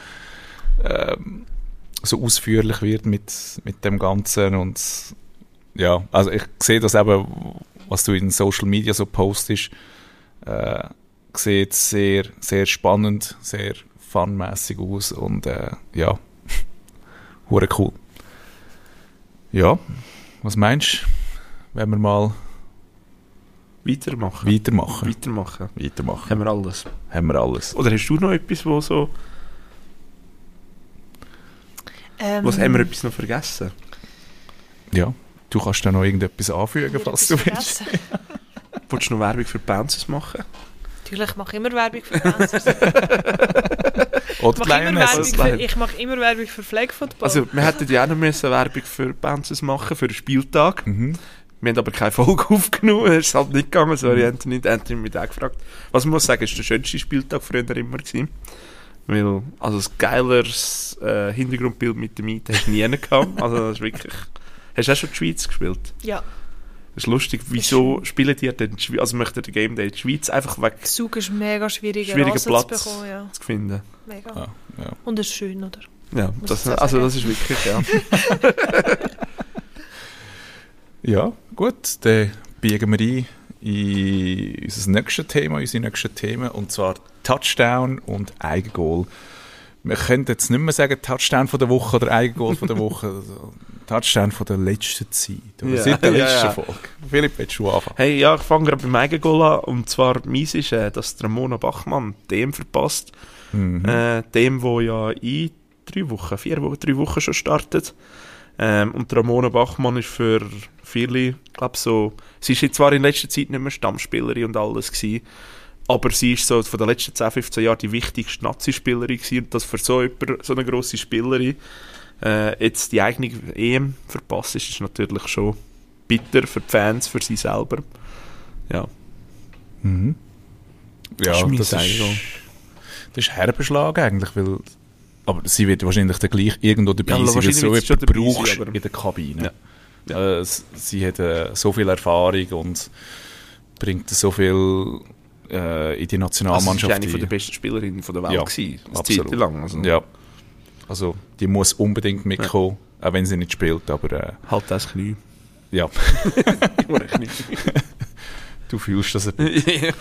ausführlich wird mit dem Ganzen. Und ja, also ich sehe das eben, was du in Social Media so postest, sieht sehr, sehr spannend, sehr funmässig aus und ja, hure cool. Ja, was meinst du, wenn wir mal Weitermachen. weitermachen? Haben wir alles. Haben wir alles. Oder hast du noch etwas, wo so... Was haben wir etwas noch vergessen? Ja, du kannst da noch irgendetwas anfügen, falls du willst. Wolltest du noch Werbung für Bouncers machen? Natürlich mache ich immer Werbung für Bouncers. Oder Ich mache immer Werbung für Flag Football. Also, wir hätten ja auch noch müssen Werbung für Bouncers machen, für den Spieltag. Mhm. Wir haben aber keine Folge aufgenommen, es ist halt nicht gegangen, sorry Anthony hat mich auch gefragt. Was man muss sagen, ist der schönste Spieltag früher immer gewesen. Weil, also ein geileres Hintergrundbild mit dem Mieten hast du nie gehabt. Also das ist wirklich... Hast du auch schon die Schweiz gespielt? Ja. Das ist lustig, wieso spielen die denn die Schweiz, also möchten die Game Day die Schweiz einfach weg Zug ist mega schwierig, schwieriger Rasen Platz zu bekommen. Ja. zu finden. Mega. Ja, ja. Und es ist schön, oder? Ja, Muss das, ich so also sagen. das ist wirklich, ja. Ja, gut, dann biegen wir ein in unser nächstes Thema, unsere nächsten Themen, und zwar Touchdown und Eigengoal. Wir können jetzt nicht mehr sagen Touchdown von der Woche oder Eigengoal von der Woche. Also, Touchdown von der letzten Zeit, oder Ja, seit der ja, letzten ja. Folge. Philipp, willst du anfangen? Hey, ja, ich fange gerade beim Eigengoal an. Und zwar, meins ist, dass Ramona Bachmann dem verpasst. Dem, wo ja in 3 Wochen schon startet. Und Ramona Bachmann ist für viele, glaube so, sie ist jetzt zwar in letzter Zeit nicht mehr Stammspielerin und alles gewesen, aber sie ist so von den letzten 10, 15 Jahren die wichtigste Nazi-Spielerin gewesen. Und dass für so eine grosse Spielerin jetzt die eigene EM verpasst ist natürlich schon bitter für die Fans, für sie selber. Ja. Mhm. Ja, Das ist mein das Eigengoal. ist herbeschlag eigentlich, weil, aber sie wird wahrscheinlich dann gleich irgendwo dabei Ja, sein, weil wahrscheinlich du so wird sie schon jemanden dabei sein, brauchst aber- in der Kabine. Ja. Sie hat so viel Erfahrung und bringt so viel in die Also sie ist Nationalmannschaft eine ein. der besten Spielerinnen der Welt Ja, gewesen, eine absolut. Zeit lang. Also Ja. Also, die muss unbedingt mitkommen, auch wenn sie nicht spielt, aber halt das Knie. ja, Oder Knie. du fühlst das ein bisschen.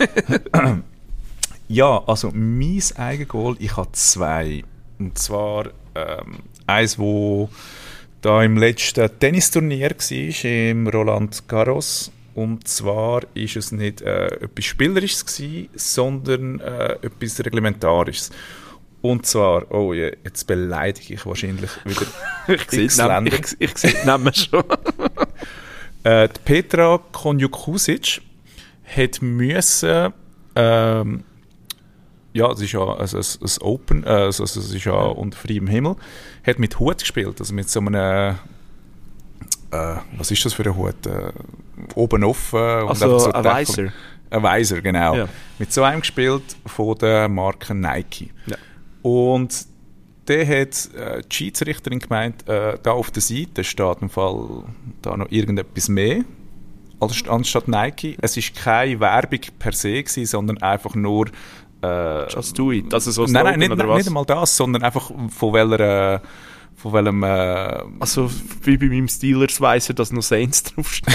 Ja, also mein Eigengoal, ich habe 2. Und zwar eins, wo da im letzten Tennisturnier war, im Roland Garros. Und zwar ist es nicht etwas Spielerisches gewesen, sondern etwas Reglementarisches. Und zwar, oh je, jetzt beleidige ich wahrscheinlich wieder Ich sehe den Namen schon. die Petra Konjukusic hat müssen, ja, es ist ja ein Open, also es ist ja unter freiem Himmel, hat mit Hut gespielt, also mit so einem, was ist das für ein Hut? Oben offen. Und Also einfach so ein Deckel. Visor. Ein Visor, genau. Ja. Mit so einem gespielt von der Marke Nike. Ja. Und der hat die Schiedsrichterin gemeint, da auf der Seite steht im Fall da noch irgendetwas mehr anstatt Nike. Es war keine Werbung per se gewesen, sondern einfach nur Just do it. Also so nein, Slogan, oder was? nicht einmal das, sondern einfach von welchem Also wie bei meinem Steelers weiss er, dass noch Saints draufsteht.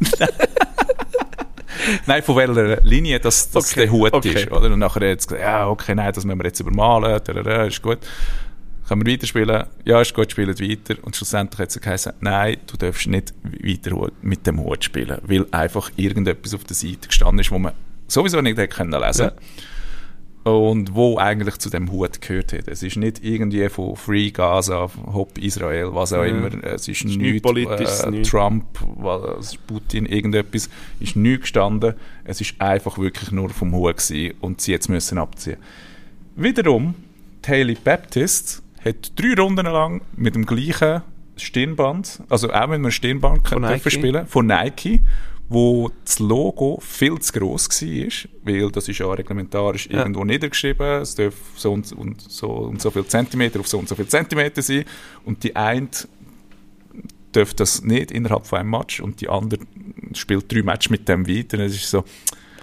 nein, von welcher Linie das Okay, der Hut okay. ist. Oder? Und nachher hat er gesagt, ja, okay, nein, das müssen wir jetzt übermalen, ist gut. Können wir weiterspielen? Ja, ist gut, spielen weiter. Und schlussendlich hat es geheißen, nein, du darfst nicht weiter mit dem Hut spielen, weil einfach irgendetwas auf der Seite gestanden ist, wo man sowieso nicht hätte lesen können. Und wo eigentlich zu dem Hut gehört hat. Es ist nicht irgendwie von Free Gaza, Hop Israel, was auch immer. Es ist nichts politisch, Trump, Putin, irgendetwas. Ist nichts gestanden. Es ist einfach wirklich nur vom Hut gewesen und sie jetzt müssen abziehen. Wiederum, Hailey Baptist hat 3 Runden lang mit dem gleichen Stirnband, also auch mit einem Stirnband spielen, von Nike, wo das Logo viel zu gross war, weil das ist ja reglementarisch irgendwo niedergeschrieben, es darf so und so viel Zentimeter auf so und so viel Zentimeter sein und die eine darf das nicht innerhalb von einem Match und die andere spielt 3 Matches mit dem weiter. Es ist so,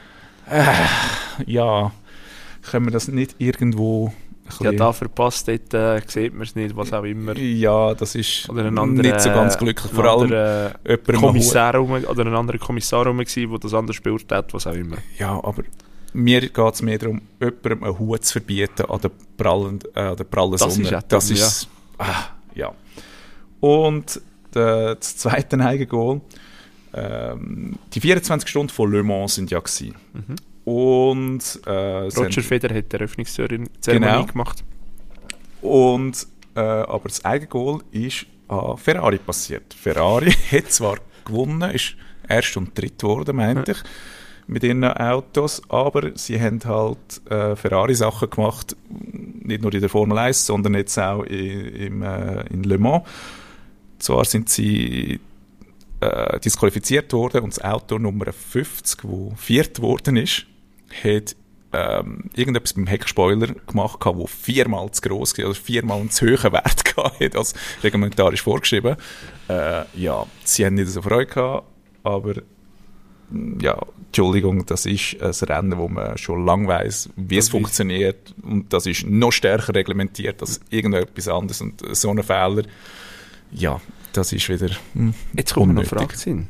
ja, können wir das nicht irgendwo... Ja, da verpasst, dort sieht man es nicht, was auch immer. Ja, das ist oder ein anderer, nicht so ganz glücklich. Vor allem ein anderer Kommissar rum, der das anders beurteilt, was auch immer. Ja, aber mir geht es mehr darum, jemandem einen Hut zu verbieten an der prallen Sonne. Das ist ja. Und das zweite Eigengoal, die 24 Stunden von Le Mans sind ja gewesen. Und Roger Federer hat die Eröffnungszeremonie gemacht. Und aber das Eigengoal ist an Ferrari passiert. Ferrari hat zwar gewonnen, ist erst und dritt geworden, meinte ich, mit ihren Autos, aber sie haben halt Ferrari-Sachen gemacht, nicht nur in der Formel 1, sondern jetzt auch in Le Mans. Zwar sind sie disqualifiziert worden und das Auto Nummer 50, das 4. geworden ist, hat irgendetwas beim Heckspoiler gemacht, das 4-mal zu gross war, also 4-mal einen zu hohen Wert hatte, als reglementarisch vorgeschrieben. Ja, sie haben nicht so Freude gehabt, aber ja, Entschuldigung, das ist ein Rennen, wo man schon lange weiss, wie es funktioniert und das ist noch stärker reglementiert als irgendetwas anderes und so ein Fehler, ja, das ist wieder Jetzt kommt noch eine Frage.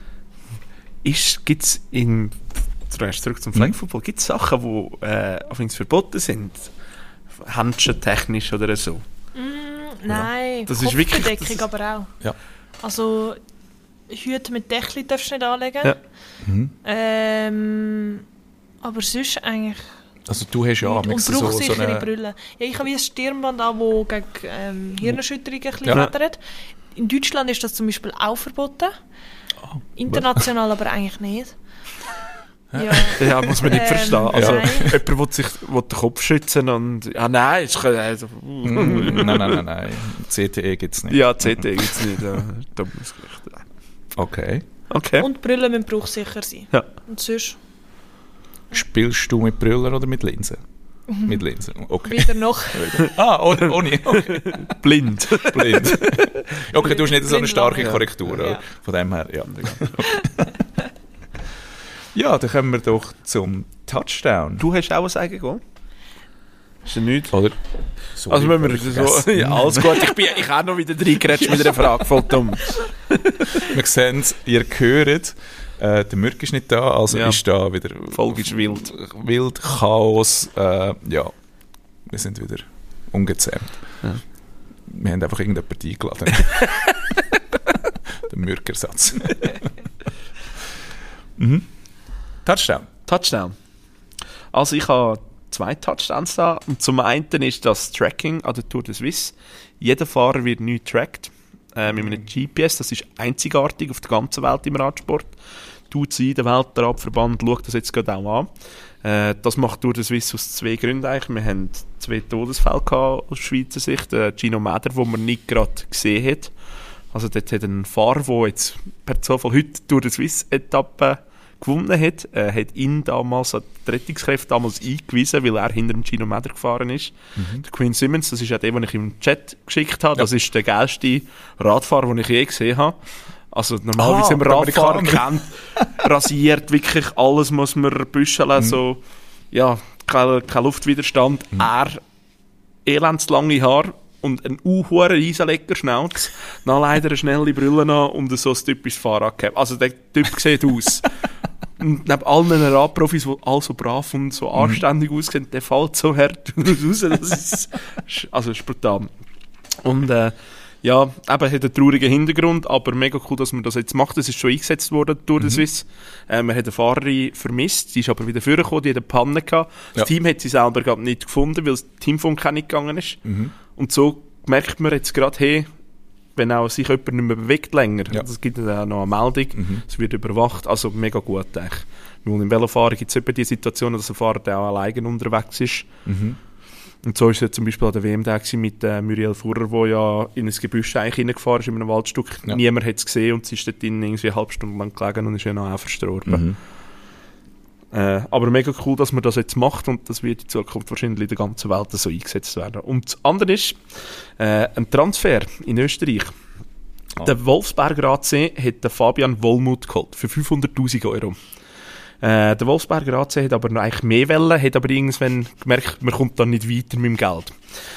Gibt es zurück zum Flag Football, gibt es Sachen, die verboten sind? Händchentechnisch oder so? Nein, das ist wirklich Kopfbedeckung aber auch. Ja. Also Hüte mit Deckel darfst du nicht anlegen. Ja. Aber sonst eigentlich... Also du hast ja und bruchsichere Brille. Ja, ich habe wie ein Stirnband an, das gegen Hirnerschütterungen wettert. In Deutschland ist das zum Beispiel auch verboten. International aber eigentlich nicht. Ja, muss man nicht verstehen. Also, jemand will den Kopf schützen und... nein. Nein. CTE gibt es nicht. Ja, CTE gibt es nicht. Da muss ich Okay. Und die Brillen müssen bruchsicher sein. Ja. Und sonst... Spielst du mit Brüllen oder mit Linsen? Mit Linsen, okay. Wieder noch. Ohne. Okay. Blind. Okay, du hast nicht so eine starke lang. Korrektur. Ja. Von dem her, ja. Ja, dann kommen wir doch zum Touchdown. Du hast auch ein Eigengoal? Ist ja nichts? Oder? Sorry, also wenn wir so... Ja, alles gut, ich habe noch wieder reingerätscht mit einer Frage, voll dumm. Wir sehen es, ihr hört, der Mürk ist nicht da, also ist da wieder... Folge ist wild. Wild, Chaos, ja, wir sind wieder ungezähmt. Ja. Wir haben einfach irgendjemanden eingeladen. Der Mürkersatz. Touchdown. Also ich habe 2 Touchdowns da. Und zum einen ist das Tracking an der Tour de Suisse. Jeder Fahrer wird neu getrackt mit einem GPS. Das ist einzigartig auf der ganzen Welt im Radsport. Die UCI, der Weltradverband, schaut das jetzt gerade auch an. Das macht Tour de Suisse aus 2 Gründen eigentlich. Wir haben 2 Todesfälle gehabt aus Schweizer Sicht. Gino Mäder, den man nicht gerade gesehen hat. Also dort hat ein Fahrer, der jetzt per Zufall heute Tour de Suisse-Etappe gewonnen hat, hat ihn damals an die Rettungskräfte eingewiesen, weil er hinter dem Gino Mäder gefahren ist. Der Quinn Simmons, das ist ja der, den ich im Chat geschickt habe, das ist der geilste Radfahrer, den ich je gesehen habe. Also normalerweise, wenn man Radfahrer kennt, rasiert wirklich alles, muss man büscheln, so, ja, kein Luftwiderstand. Er, elendslange Haare und ein hoher Riesenlecker Schnauz, dann leider eine schnelle Brille an und so ein typisches Fahrrad gehabt. Also der Typ sieht aus. Und neben allen Radprofis, die alle so brav und so anständig aussehen, der fällt so hart raus. Das ist brutal. Und Ja, eben hat einen traurigen Hintergrund, aber mega cool, dass man das jetzt macht. Es ist schon eingesetzt worden durch den Swiss. Man hat eine Fahrerin vermisst, die ist aber wieder vorgekommen, die hat eine Panne gehabt. Das Team hat sie selber gerade nicht gefunden, weil das Teamfunk auch nicht gegangen ist. Und so merkt man jetzt gerade, hey, wenn auch sich jemand nicht mehr bewegt länger, das gibt dann auch noch eine Meldung, es wird überwacht, also mega gut eigentlich. Weil im Velofahren gibt es eben die Situation, dass ein Fahrer der auch alleine unterwegs ist. Und so war es ja zum Beispiel an der WM da mit Muriel Furrer, der ja in ein Gebüsch eigentlich reingefahren ist, in einem Waldstück. Ja. Niemand hat es gesehen und sie ist dort irgendwie eine halbe Stunde lang gelegen und ist ja noch auch verstorben. Aber mega cool, dass man das jetzt macht und das wird in Zukunft wahrscheinlich in der ganzen Welt so eingesetzt werden. Und das andere ist ein Transfer in Österreich. Der Wolfsberger AC hat den Fabian Wollmuth geholt für 500'000 €. Der Wolfsberger AC hat aber noch eigentlich mehr wollen, hat aber irgendwann gemerkt, man kommt dann nicht weiter mit dem Geld.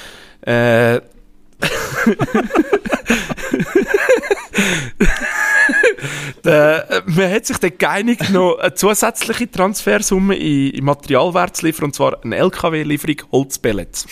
Man hat sich dann geeinigt, noch eine zusätzliche Transfersumme in Materialwert zu liefern, und zwar eine LKW-Lieferung Holzpellets.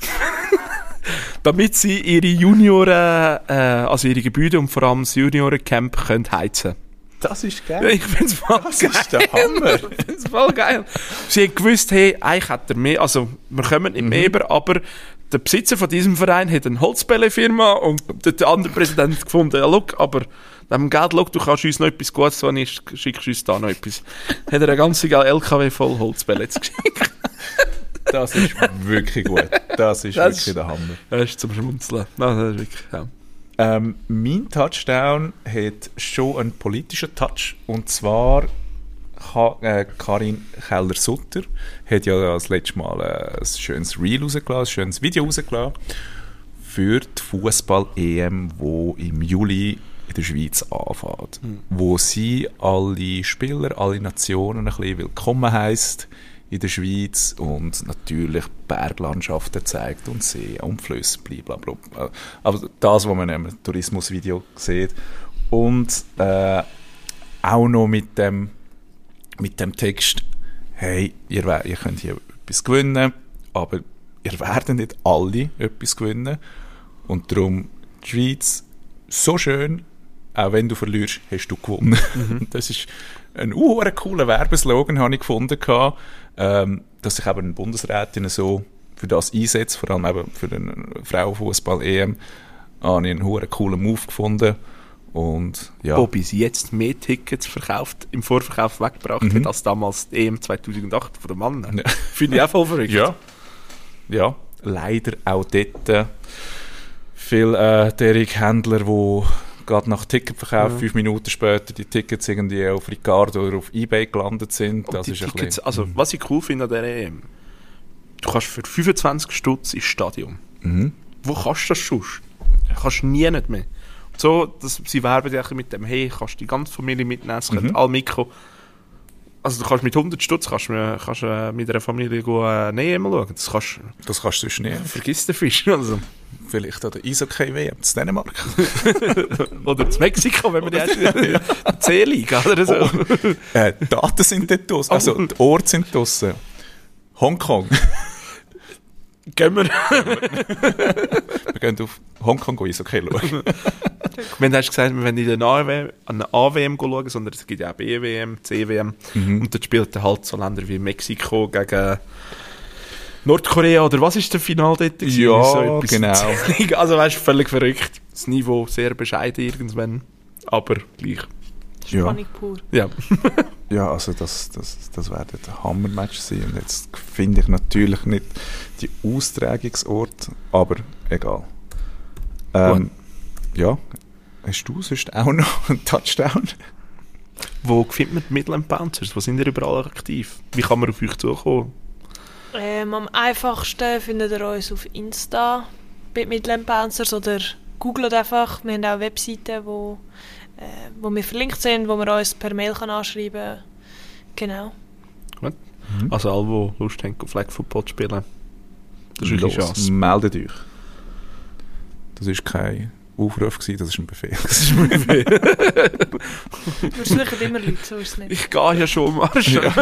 Damit sie ihre Junioren, also ihre Gebäude und vor allem das Juniorencamp können heizen. Das ist geil. Ich find's voll geil. Das ist der Hammer. Ich find's voll geil. Sie haben gewusst, hey, eigentlich hat er mehr, also wir kommen nicht mehr über, aber der Besitzer von diesem Verein hat eine Holzbälle-Firma und der andere Präsident hat gefunden, ja, look, aber dem Geld, look, du kannst uns noch etwas Gutes tun, schickst uns da noch etwas. Hat er eine ganze LKW voll Holzbälle geschickt. Das ist wirklich gut. Das ist wirklich der Hammer. Das ist zum Schmunzeln. Das ist wirklich, ja. Mein Touchdown hat schon einen politischen Touch. Und zwar Karin Keller-Sutter hat ja das letzte Mal ein schönes Reel rausgelassen, ein schönes Video rausgelassen für die Fußball-EM, die im Juli in der Schweiz anfängt. Wo sie alle Spieler, alle Nationen ein bisschen willkommen heisst in der Schweiz und natürlich Berglandschaften zeigt und See und Flüsse, blablabla. Aber das, was man in einem Tourismusvideo sieht. Und auch noch mit dem Text, hey, ihr könnt hier etwas gewinnen, aber ihr werdet nicht alle etwas gewinnen. Und darum die Schweiz so schön, auch wenn du verlierst, hast du gewonnen. Das ist ein cooler Werbeslogan, habe ich gefunden, dass sich eben eine Bundesrätin so für das einsetzt, vor allem eben für den Frauenfußball-EM, habe ich einen coolen Move gefunden. Und, ja. Wo bis jetzt mehr Tickets im Vorverkauf weggebracht hat, als damals die EM 2008 von den Mann. Ja. Finde ich auch voll verrückt. Ja, leider auch dort viele derige Händler, die gerade nach Ticketverkauf 5 Minuten später die Tickets irgendwie auf Ricardo oder auf eBay gelandet sind. Und das ist Tickets, ein bisschen, also was ich cool finde an dieser EM, du kannst für 25 Stutz ins Stadion. Wo kannst du das sonst? Kannst nie nicht mehr. So, sie werben ja mit dem, hey, kannst du die ganze Familie mitnehmen, es können alle mitkommen. Also du kannst mit 100 Stutz kannst mit einer Familie EM schauen. Das kannst du sonst nicht. Vergiss den Fisch. Also. Vielleicht an der Eishockey-WM in Dänemark. Oder in Mexiko, wenn man die C-Liga oder so. Die Daten sind dort draussen, also die Orte sind draussen. Hongkong. Gehen wir. Wir gehen auf Hongkong Eishockey schauen. Wenn du hast gesagt, wir wollen nicht an eine A-WM schauen, sondern es gibt ja auch B-WM, C-WM. Und dort spielt er halt so Länder wie Mexiko gegen Nordkorea, oder was ist der Final dort? Ja, so genau. Also weißt du, völlig verrückt. Das Niveau sehr bescheiden irgendwann, aber gleich. Spannung pur. Ja. Ja, also das werden ein Hammermatch sein. Und jetzt finde ich natürlich nicht die Austragungsort, aber egal. Ja, hast du sonst auch noch einen Touchdown? Wo findet man die Midland Bouncers? Wo sind ihr überall aktiv? Wie kann man auf euch zukommen? Am einfachsten findet ihr uns auf Insta bei Midland Bouncers oder googelt einfach. Wir haben auch Webseiten, wo wir verlinkt sind, wo man uns per Mail anschreiben kann. Genau. Gut. Also alle, die Lust haben, Flag Football zu spielen, das ist eine Chance. Meldet euch. Das war kein Aufruf, das ist ein Befehl. Wir suchen immer Leute, so ist es nicht. Ich gehe ja schon am Arsch. Ja.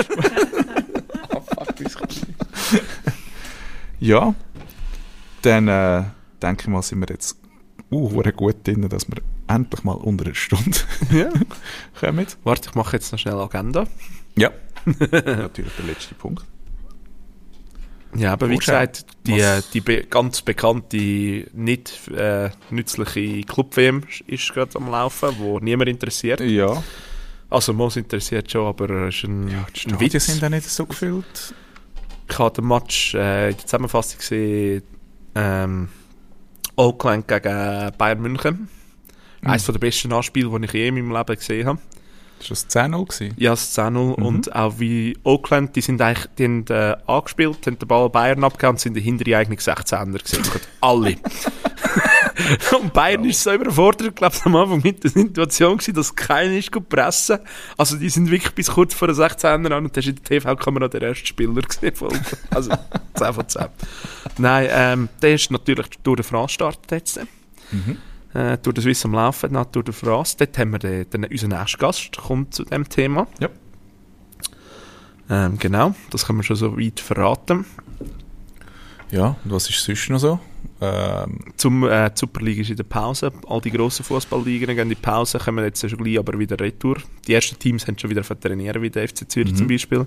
Ja, dann denke ich mal, sind wir jetzt gut drin, dass wir endlich mal unter einer Stunde Ja. kommen. Warte, ich mache jetzt noch schnell Agenda. Ja, natürlich der letzte Punkt. Ja, aber wie gesagt, Was- die ganz bekannte, nicht nützliche Club-WM ist gerade am Laufen, wo niemand interessiert. Ja, Also, Mos interessiert schon, aber es ist ein die Witz. Stadien sind auch nicht so gefüllt. Ich habe den Match in der Zusammenfassung gesehen, Oakland gegen Bayern München. Eines der besten Anspiele, die ich je in meinem Leben gesehen habe. Das war das 10-0 gewesen. Ja, das 10-0. Und auch wie Oakland, die haben angespielt, haben den Ball Bayern abgegeben und sind hinter die eigenen 16er gesehen. Alle. Und Bayern ist so überfordert, glaube ich, am Anfang mit der Situation gewesen, dass keiner ist pressen. Also die sind wirklich bis kurz vor den 16er an und da ist in der TV-Kamera der erste Spieler gesehen. Also 10 von 10. Nein, der ist natürlich durch den France startet jetzt. Durch den Swiss am Laufen, nach Tour de France. Dort haben wir unseren nächsten Gast, kommt zu dem Thema. Ja. Genau, das können wir schon so weit verraten. Ja, und was ist sonst noch so? Die Superliga ist in der Pause. All die grossen Fußballligen gehen in die Pause, kommen jetzt schon gleich aber wieder retour. Die ersten Teams haben schon wieder trainieren, wie der FC Zürich zum Beispiel.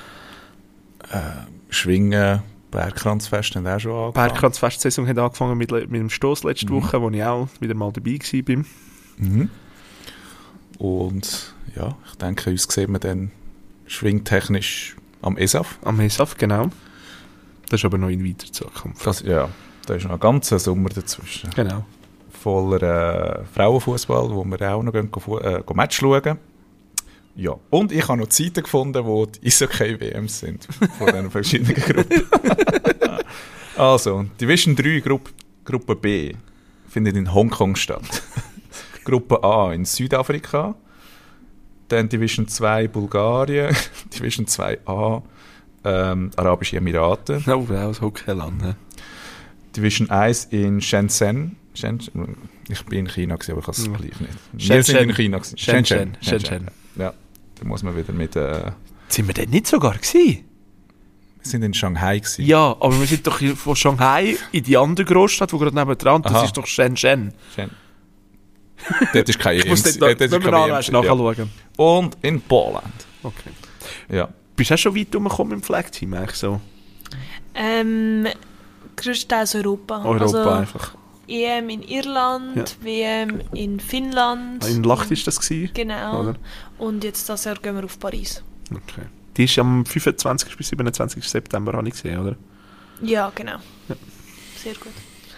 Schwingen, Bergkranzfest haben auch schon angefangen. Bergkranzfest-Saison hat angefangen mit dem Stoss letzte Woche, wo ich auch wieder mal dabei war. Mhm. Und ja, ich denke, uns sehen wir dann schwingtechnisch am ESAF. Am ESAF, genau. Das ist aber noch in weiter Zukunft. Da ist noch ein ganzer Sommer dazwischen. Genau. Voller Frauenfußball, wo wir auch noch gehen Match schauen. Ja, und ich habe noch Zeiten gefunden, wo die Eishockey-WMs sind, von den verschiedenen Gruppen. Also, Division 3, Gruppe B, findet in Hongkong statt. Gruppe A in Südafrika, dann Division 2 Bulgarien, Division 2A Arabische Emirate, Oh, das Hockeyland. Ne? Division 1 in Shenzhen. Ich bin in China gewesen, aber ich kann es gleich nicht. Wir Shenzhen. sind in China gewesen. Shenzhen. Ja, da muss man wieder mit... Sind wir denn nicht sogar gewesen? Wir sind in Shanghai gewesen. Ja, aber wir sind doch von Shanghai in die andere Großstadt, die gerade nebendran, das Aha. ist doch Shenzhen. Dort ist keine Ich muss EMC. dort nachschauen. Und in Poland. Okay. Ja. Bist du auch schon weit rumgekommen im Flag-Team eigentlich so? Größtenteils Europa. Europa Also einfach. EM in Irland, Ja. WM in Finnland. In Lacht ist das gewesen? Genau. Oder? Und jetzt das Jahr gehen wir auf Paris. Okay. Die ist am 25. bis 27. September, habe ich gesehen, oder? Ja, genau. Sehr gut.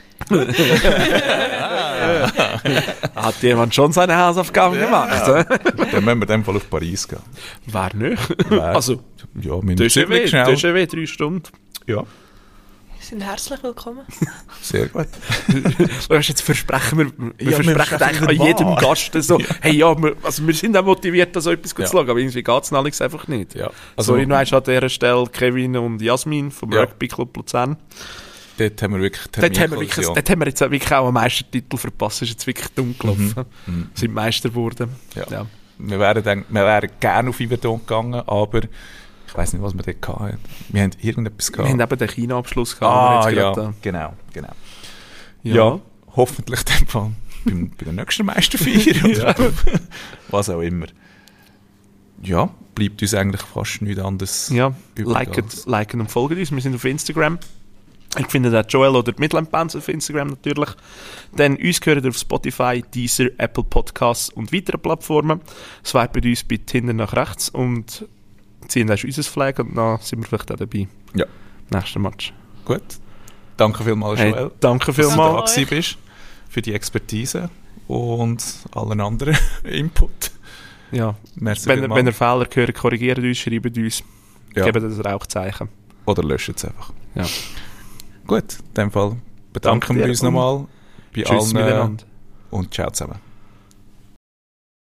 Hat jemand schon seine Hausaufgaben gemacht? Dann müssen wir in dem Fall auf Paris gehen. Wer nicht? Wer? Also, Ja, mindestens ziemlich schnell. DGW 3 Stunden. Ja, Sie sind herzlich willkommen. sehr gut. Weißt, jetzt versprechen wir Ja, wir versprechen versprechen eigentlich an jedem wahr. Gast so, hey, ja, wir sind auch motiviert, da so etwas Ja. zu schauen, aber irgendwie geht es Alex einfach nicht. Ja. Also, Sorry, noch an dieser Stelle Kevin und Jasmin vom Ja. Rugby Club Luzern. Dort haben wir wirklich Dort haben wir jetzt auch wirklich auch einen Meistertitel verpasst, ist jetzt wirklich dumm gelaufen. Sind Meister geworden. Ja. Wir wären gerne auf Yverdon gegangen, aber ich weiss nicht, was wir dort hatten. Wir haben irgendetwas Wir haben gehabt. eben den China-Abschluss gehabt. den wir jetzt gerade genau. Ja. Ja, hoffentlich in dem Fall bei der nächsten Meisterfeier oder was auch immer. Ja, bleibt uns eigentlich fast nichts anderes. Ja, übrig als- liken und folgen uns. Wir sind auf Instagram. Ich finde auch Joel oder die Midland Bands auf Instagram natürlich. Dann uns gehört ihr auf Spotify, Deezer, Apple Podcasts und weiteren Plattformen. Swipet uns bei hinten nach rechts und ziehen dann unser Flag und dann sind wir vielleicht auch dabei. Ja. Nächster Match. Gut. Danke vielmals, Hey, Joel, danke dass du vielmals. da gewesen bist, für die Expertise und allen anderen Input. Ja. Merci Wenn vielmals. ihr Fehler hört, korrigiert uns, schreibt uns. Ja. Gebt das Rauchzeichen. Oder löscht es einfach. Ja. Gut, in dem Fall bedanken Danke wir dir uns nochmal bei Tschüss allen miteinander. und ciao zusammen.